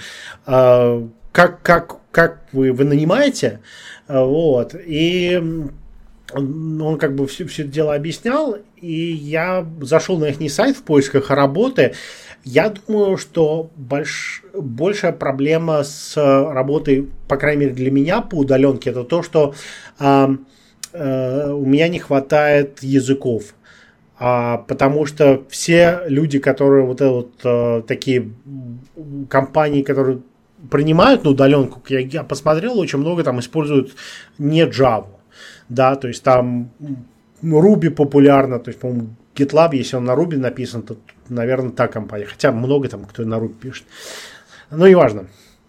как вы нанимаете, вот, и он как бы все это дело объяснял, и я зашел на их сайт в поисках работы. Я думаю, что большая проблема с работой, по крайней мере для меня по удаленке, это то, что у меня не хватает языков. Потому что все люди, которые такие компании, которые принимают на удаленку, я посмотрел, очень много там используют не Java. Да, то есть там Ruby популярно, то есть, по-моему, GitLab, если он на Ruby написан, то, наверное, та компания. Хотя много там кто на Ruby пишет. Но неважно.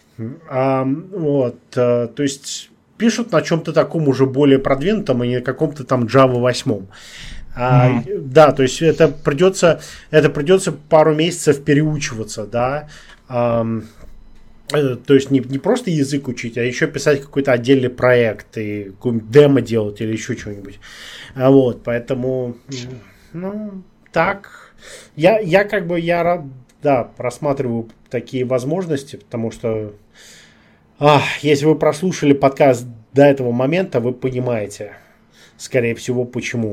То есть пишут на чем-то таком уже более продвинутом, а не на каком-то там Java 8. Да, то есть это придется пару месяцев переучиваться, да. То есть не просто язык учить, а еще писать какой-то отдельный проект и какой-нибудь демо делать или еще что-нибудь. Вот, поэтому, так. Я рассматриваю такие возможности, потому что если вы прослушали подкаст до этого момента, вы понимаете, скорее всего, почему.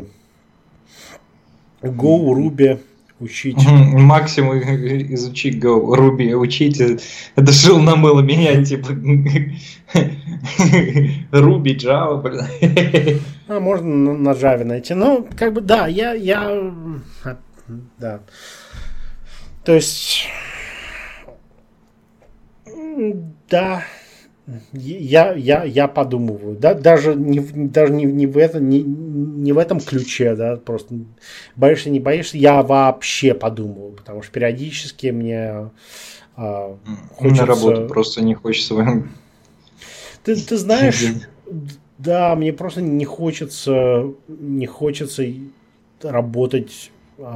Go, Ruby учить. Максимум изучить Go, Ruby учить. Это жил на мыло меня, типа Ruby, Java, блин. Можно на Java найти. Ну, как бы, да, да. То есть, да, я подумываю, да, даже не в этом ключе, да, просто боишься, не боишься, я вообще подумываю, потому что периодически мне хочется... На работу просто не хочется. Ты знаешь, да, мне просто не хочется работать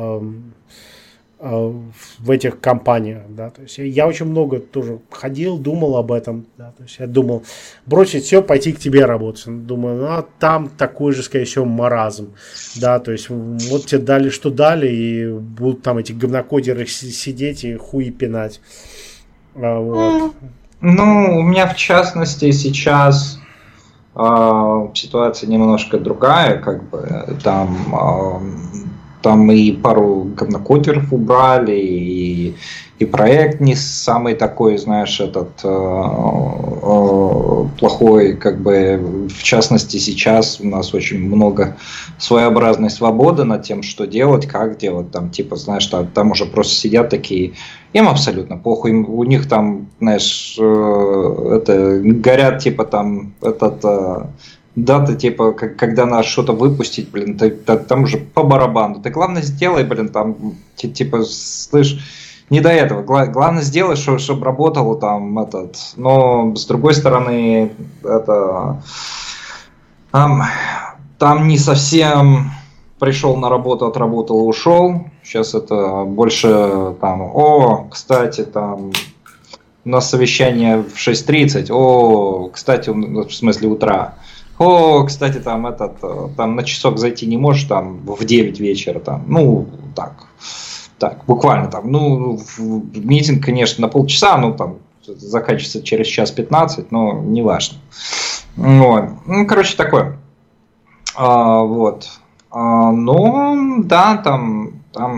в этих компаниях, да, то есть я очень много тоже ходил, думал об этом, да, то есть я думал бросить все, пойти к тебе работать, думаю, там такой же, скорее всего, маразм, да, то есть вот тебе дали, что дали, и будут там эти говнокодеры сидеть и хуи пинать, вот. Ну, у меня в частности сейчас ситуация немножко другая, как бы там и пару говнокодеров убрали, и проект не самый такой, знаешь, плохой, как бы, в частности, сейчас у нас очень много своеобразной свободы над тем, что делать, как делать, там, типа, знаешь, там уже просто сидят такие, им абсолютно похуй, у них там, знаешь, горят, типа, там, дата, типа, когда надо что-то выпустить, блин, там уже по барабану. Ты главное сделай, блин, там, типа, слышь, не до этого. Главное сделай, чтобы работало там но с другой стороны, там не совсем пришел на работу, отработал и ушел. Сейчас это больше там, кстати, там у нас совещание в 6:30, кстати, в смысле утра. Кстати, там на часок зайти не можешь, там в 9 вечера, там, так, буквально там, митинг, конечно, на полчаса, там заканчивается через час 15, но не важно. Вот. Короче, такое. Вот. Да, там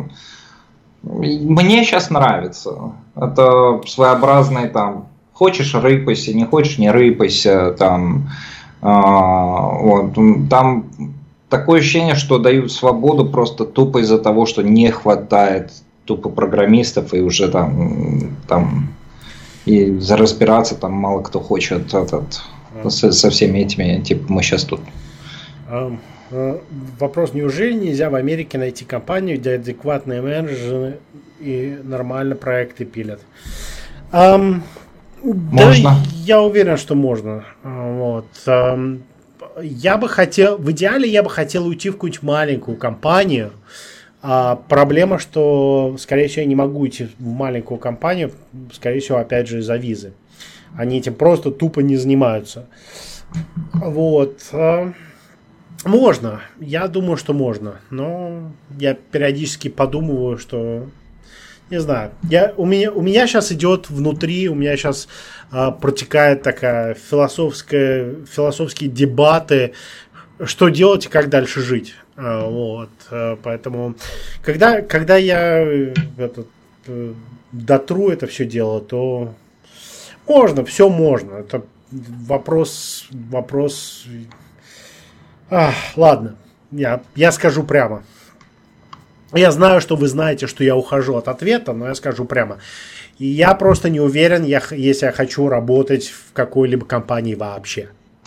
мне сейчас нравится. Это своеобразный там, хочешь рыпайся, не хочешь не рыпайся, там. Вот. Там такое ощущение, что дают свободу просто тупо из-за того, что не хватает тупо программистов, и уже там И разбираться там мало кто хочет со всеми этими, типа мы сейчас тут. Вопрос: неужели нельзя в Америке найти компанию, где адекватные менеджеры и нормально проекты пилят? Можно. Да, я уверен, что можно. Вот. Я бы хотел, в идеале я бы хотел уйти в какую-нибудь маленькую компанию. Проблема, что, скорее всего, я не могу идти в маленькую компанию, скорее всего, опять же, из-за визы. Они этим просто тупо не занимаются. Вот. Можно. Я думаю, что можно. Но я периодически подумываю, что... Не знаю. У меня сейчас идет внутри, у меня сейчас протекает такая философские дебаты, что делать и как дальше жить. Вот. Поэтому, когда я дотру это все дело, то можно, все можно. Это вопрос. Ладно, я скажу прямо. Я знаю, что вы знаете, что я ухожу от ответа, но я скажу прямо. И я просто не уверен, если я хочу работать в какой-либо компании вообще.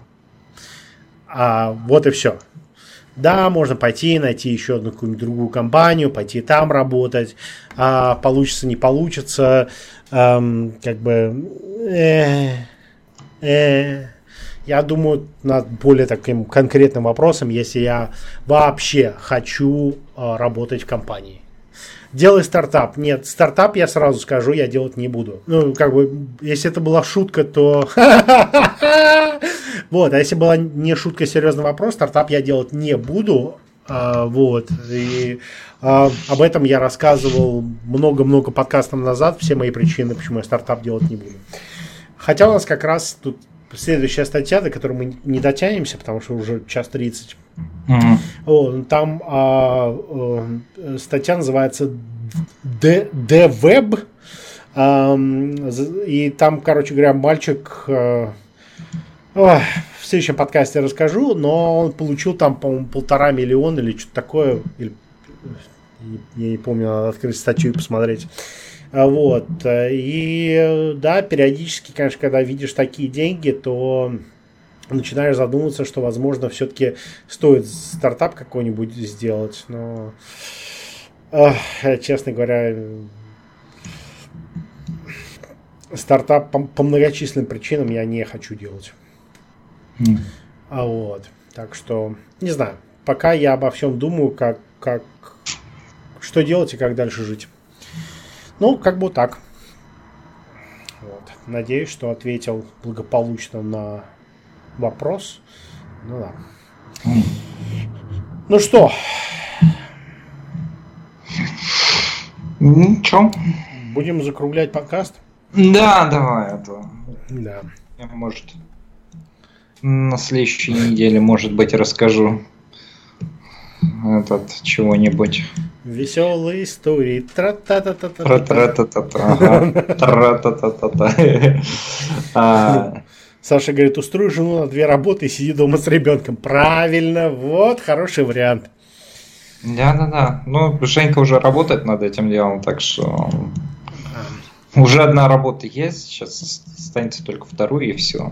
Вот и все. Да, можно пойти, найти еще одну какую-нибудь другую компанию, пойти там работать. Получится, не получится. Как бы... Я думаю, над более таким конкретным вопросом, если я вообще хочу работать в компании. Делай стартап. Нет, стартап, я сразу скажу, я делать не буду. Ну, как бы, если это была шутка, то... Вот, а если была не шутка, серьезный вопрос, стартап я делать не буду. Вот, и об этом я рассказывал много-много подкастов назад, все мои причины, почему я стартап делать не буду. Хотя у нас как раз тут следующая статья, до которой мы не дотянемся, потому что уже час 30. Вот, там статья называется The Web. И там, короче говоря, мальчик... в следующем подкасте расскажу, но он получил там, по-моему, 1,5 миллиона или что-то такое. Я не помню, надо открыть статью и посмотреть. Вот. И да, периодически, конечно, когда видишь такие деньги, то начинаешь задумываться, что, возможно, все-таки стоит стартап какой-нибудь сделать. Но, честно говоря, стартап по многочисленным причинам я не хочу делать. Вот. Так что, не знаю. Пока я обо всем думаю, что делать и как дальше жить. Ну, как бы так. Вот. Надеюсь, что ответил благополучно на вопрос. Ну да. Ну что? Ничего. Будем закруглять подкаст? Да, давай. Да. Я, может, на следующей неделе, может быть, расскажу чего-нибудь. Веселые истории. Саша говорит, устрой жену на 2 работы и сиди дома с ребенком. Правильно, вот хороший вариант. Да. Ну, Женька уже работает над этим делом, так что уже 1 работа есть, сейчас останется только 2 и все.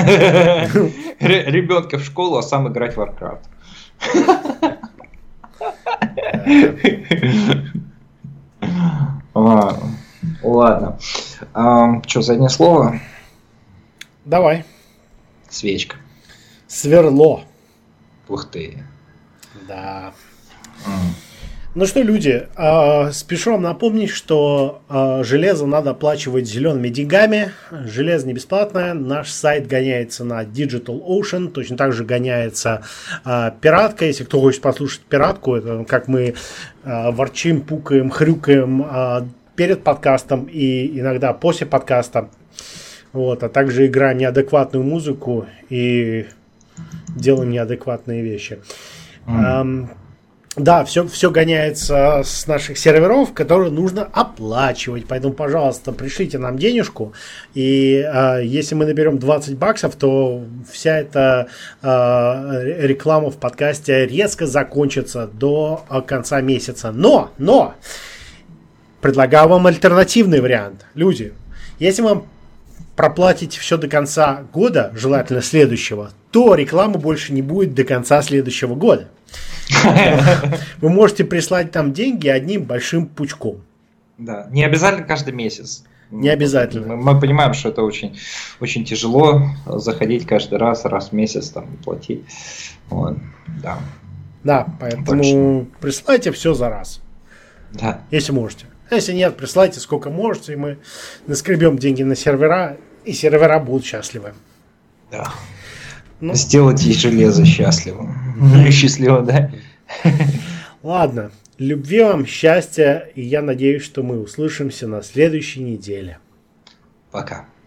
Ребенка в школу, а сам играть в Warcraft. Ладно. Что, заднее слово? Давай. Свечка. Сверло. Ух ты. Да. Ну что, люди, спешу вам напомнить, что железо надо оплачивать зелеными деньгами. Железо не бесплатное. Наш сайт гоняется на DigitalOcean. Точно так же гоняется пиратка. Если кто хочет послушать пиратку, это как мы ворчим, пукаем, хрюкаем перед подкастом и иногда после подкаста. Вот, а также играем неадекватную музыку и делаем неадекватные вещи. Да, все гоняется с наших серверов, которые нужно оплачивать. Поэтому, пожалуйста, пришлите нам денежку. И если мы наберем $20, то вся эта реклама в подкасте резко закончится до конца месяца. Но! Предлагаю вам альтернативный вариант. Люди, если вам проплатите все до конца года, желательно следующего, то рекламы больше не будет до конца следующего года. Вы можете прислать там деньги одним большим пучком. Да, не обязательно каждый месяц. Не обязательно. Мы понимаем, что это очень, очень тяжело заходить каждый раз в месяц там платить. Вот, да. Да, поэтому присылайте все за раз. Да. Если можете. А если нет, присылайте сколько можете, и мы наскребем деньги на сервера, и сервера будут счастливы. Да. Сделайте железо счастливым. Счастливым, да? Ладно. Любви вам, счастья, и я надеюсь, что мы услышимся на следующей неделе. Пока.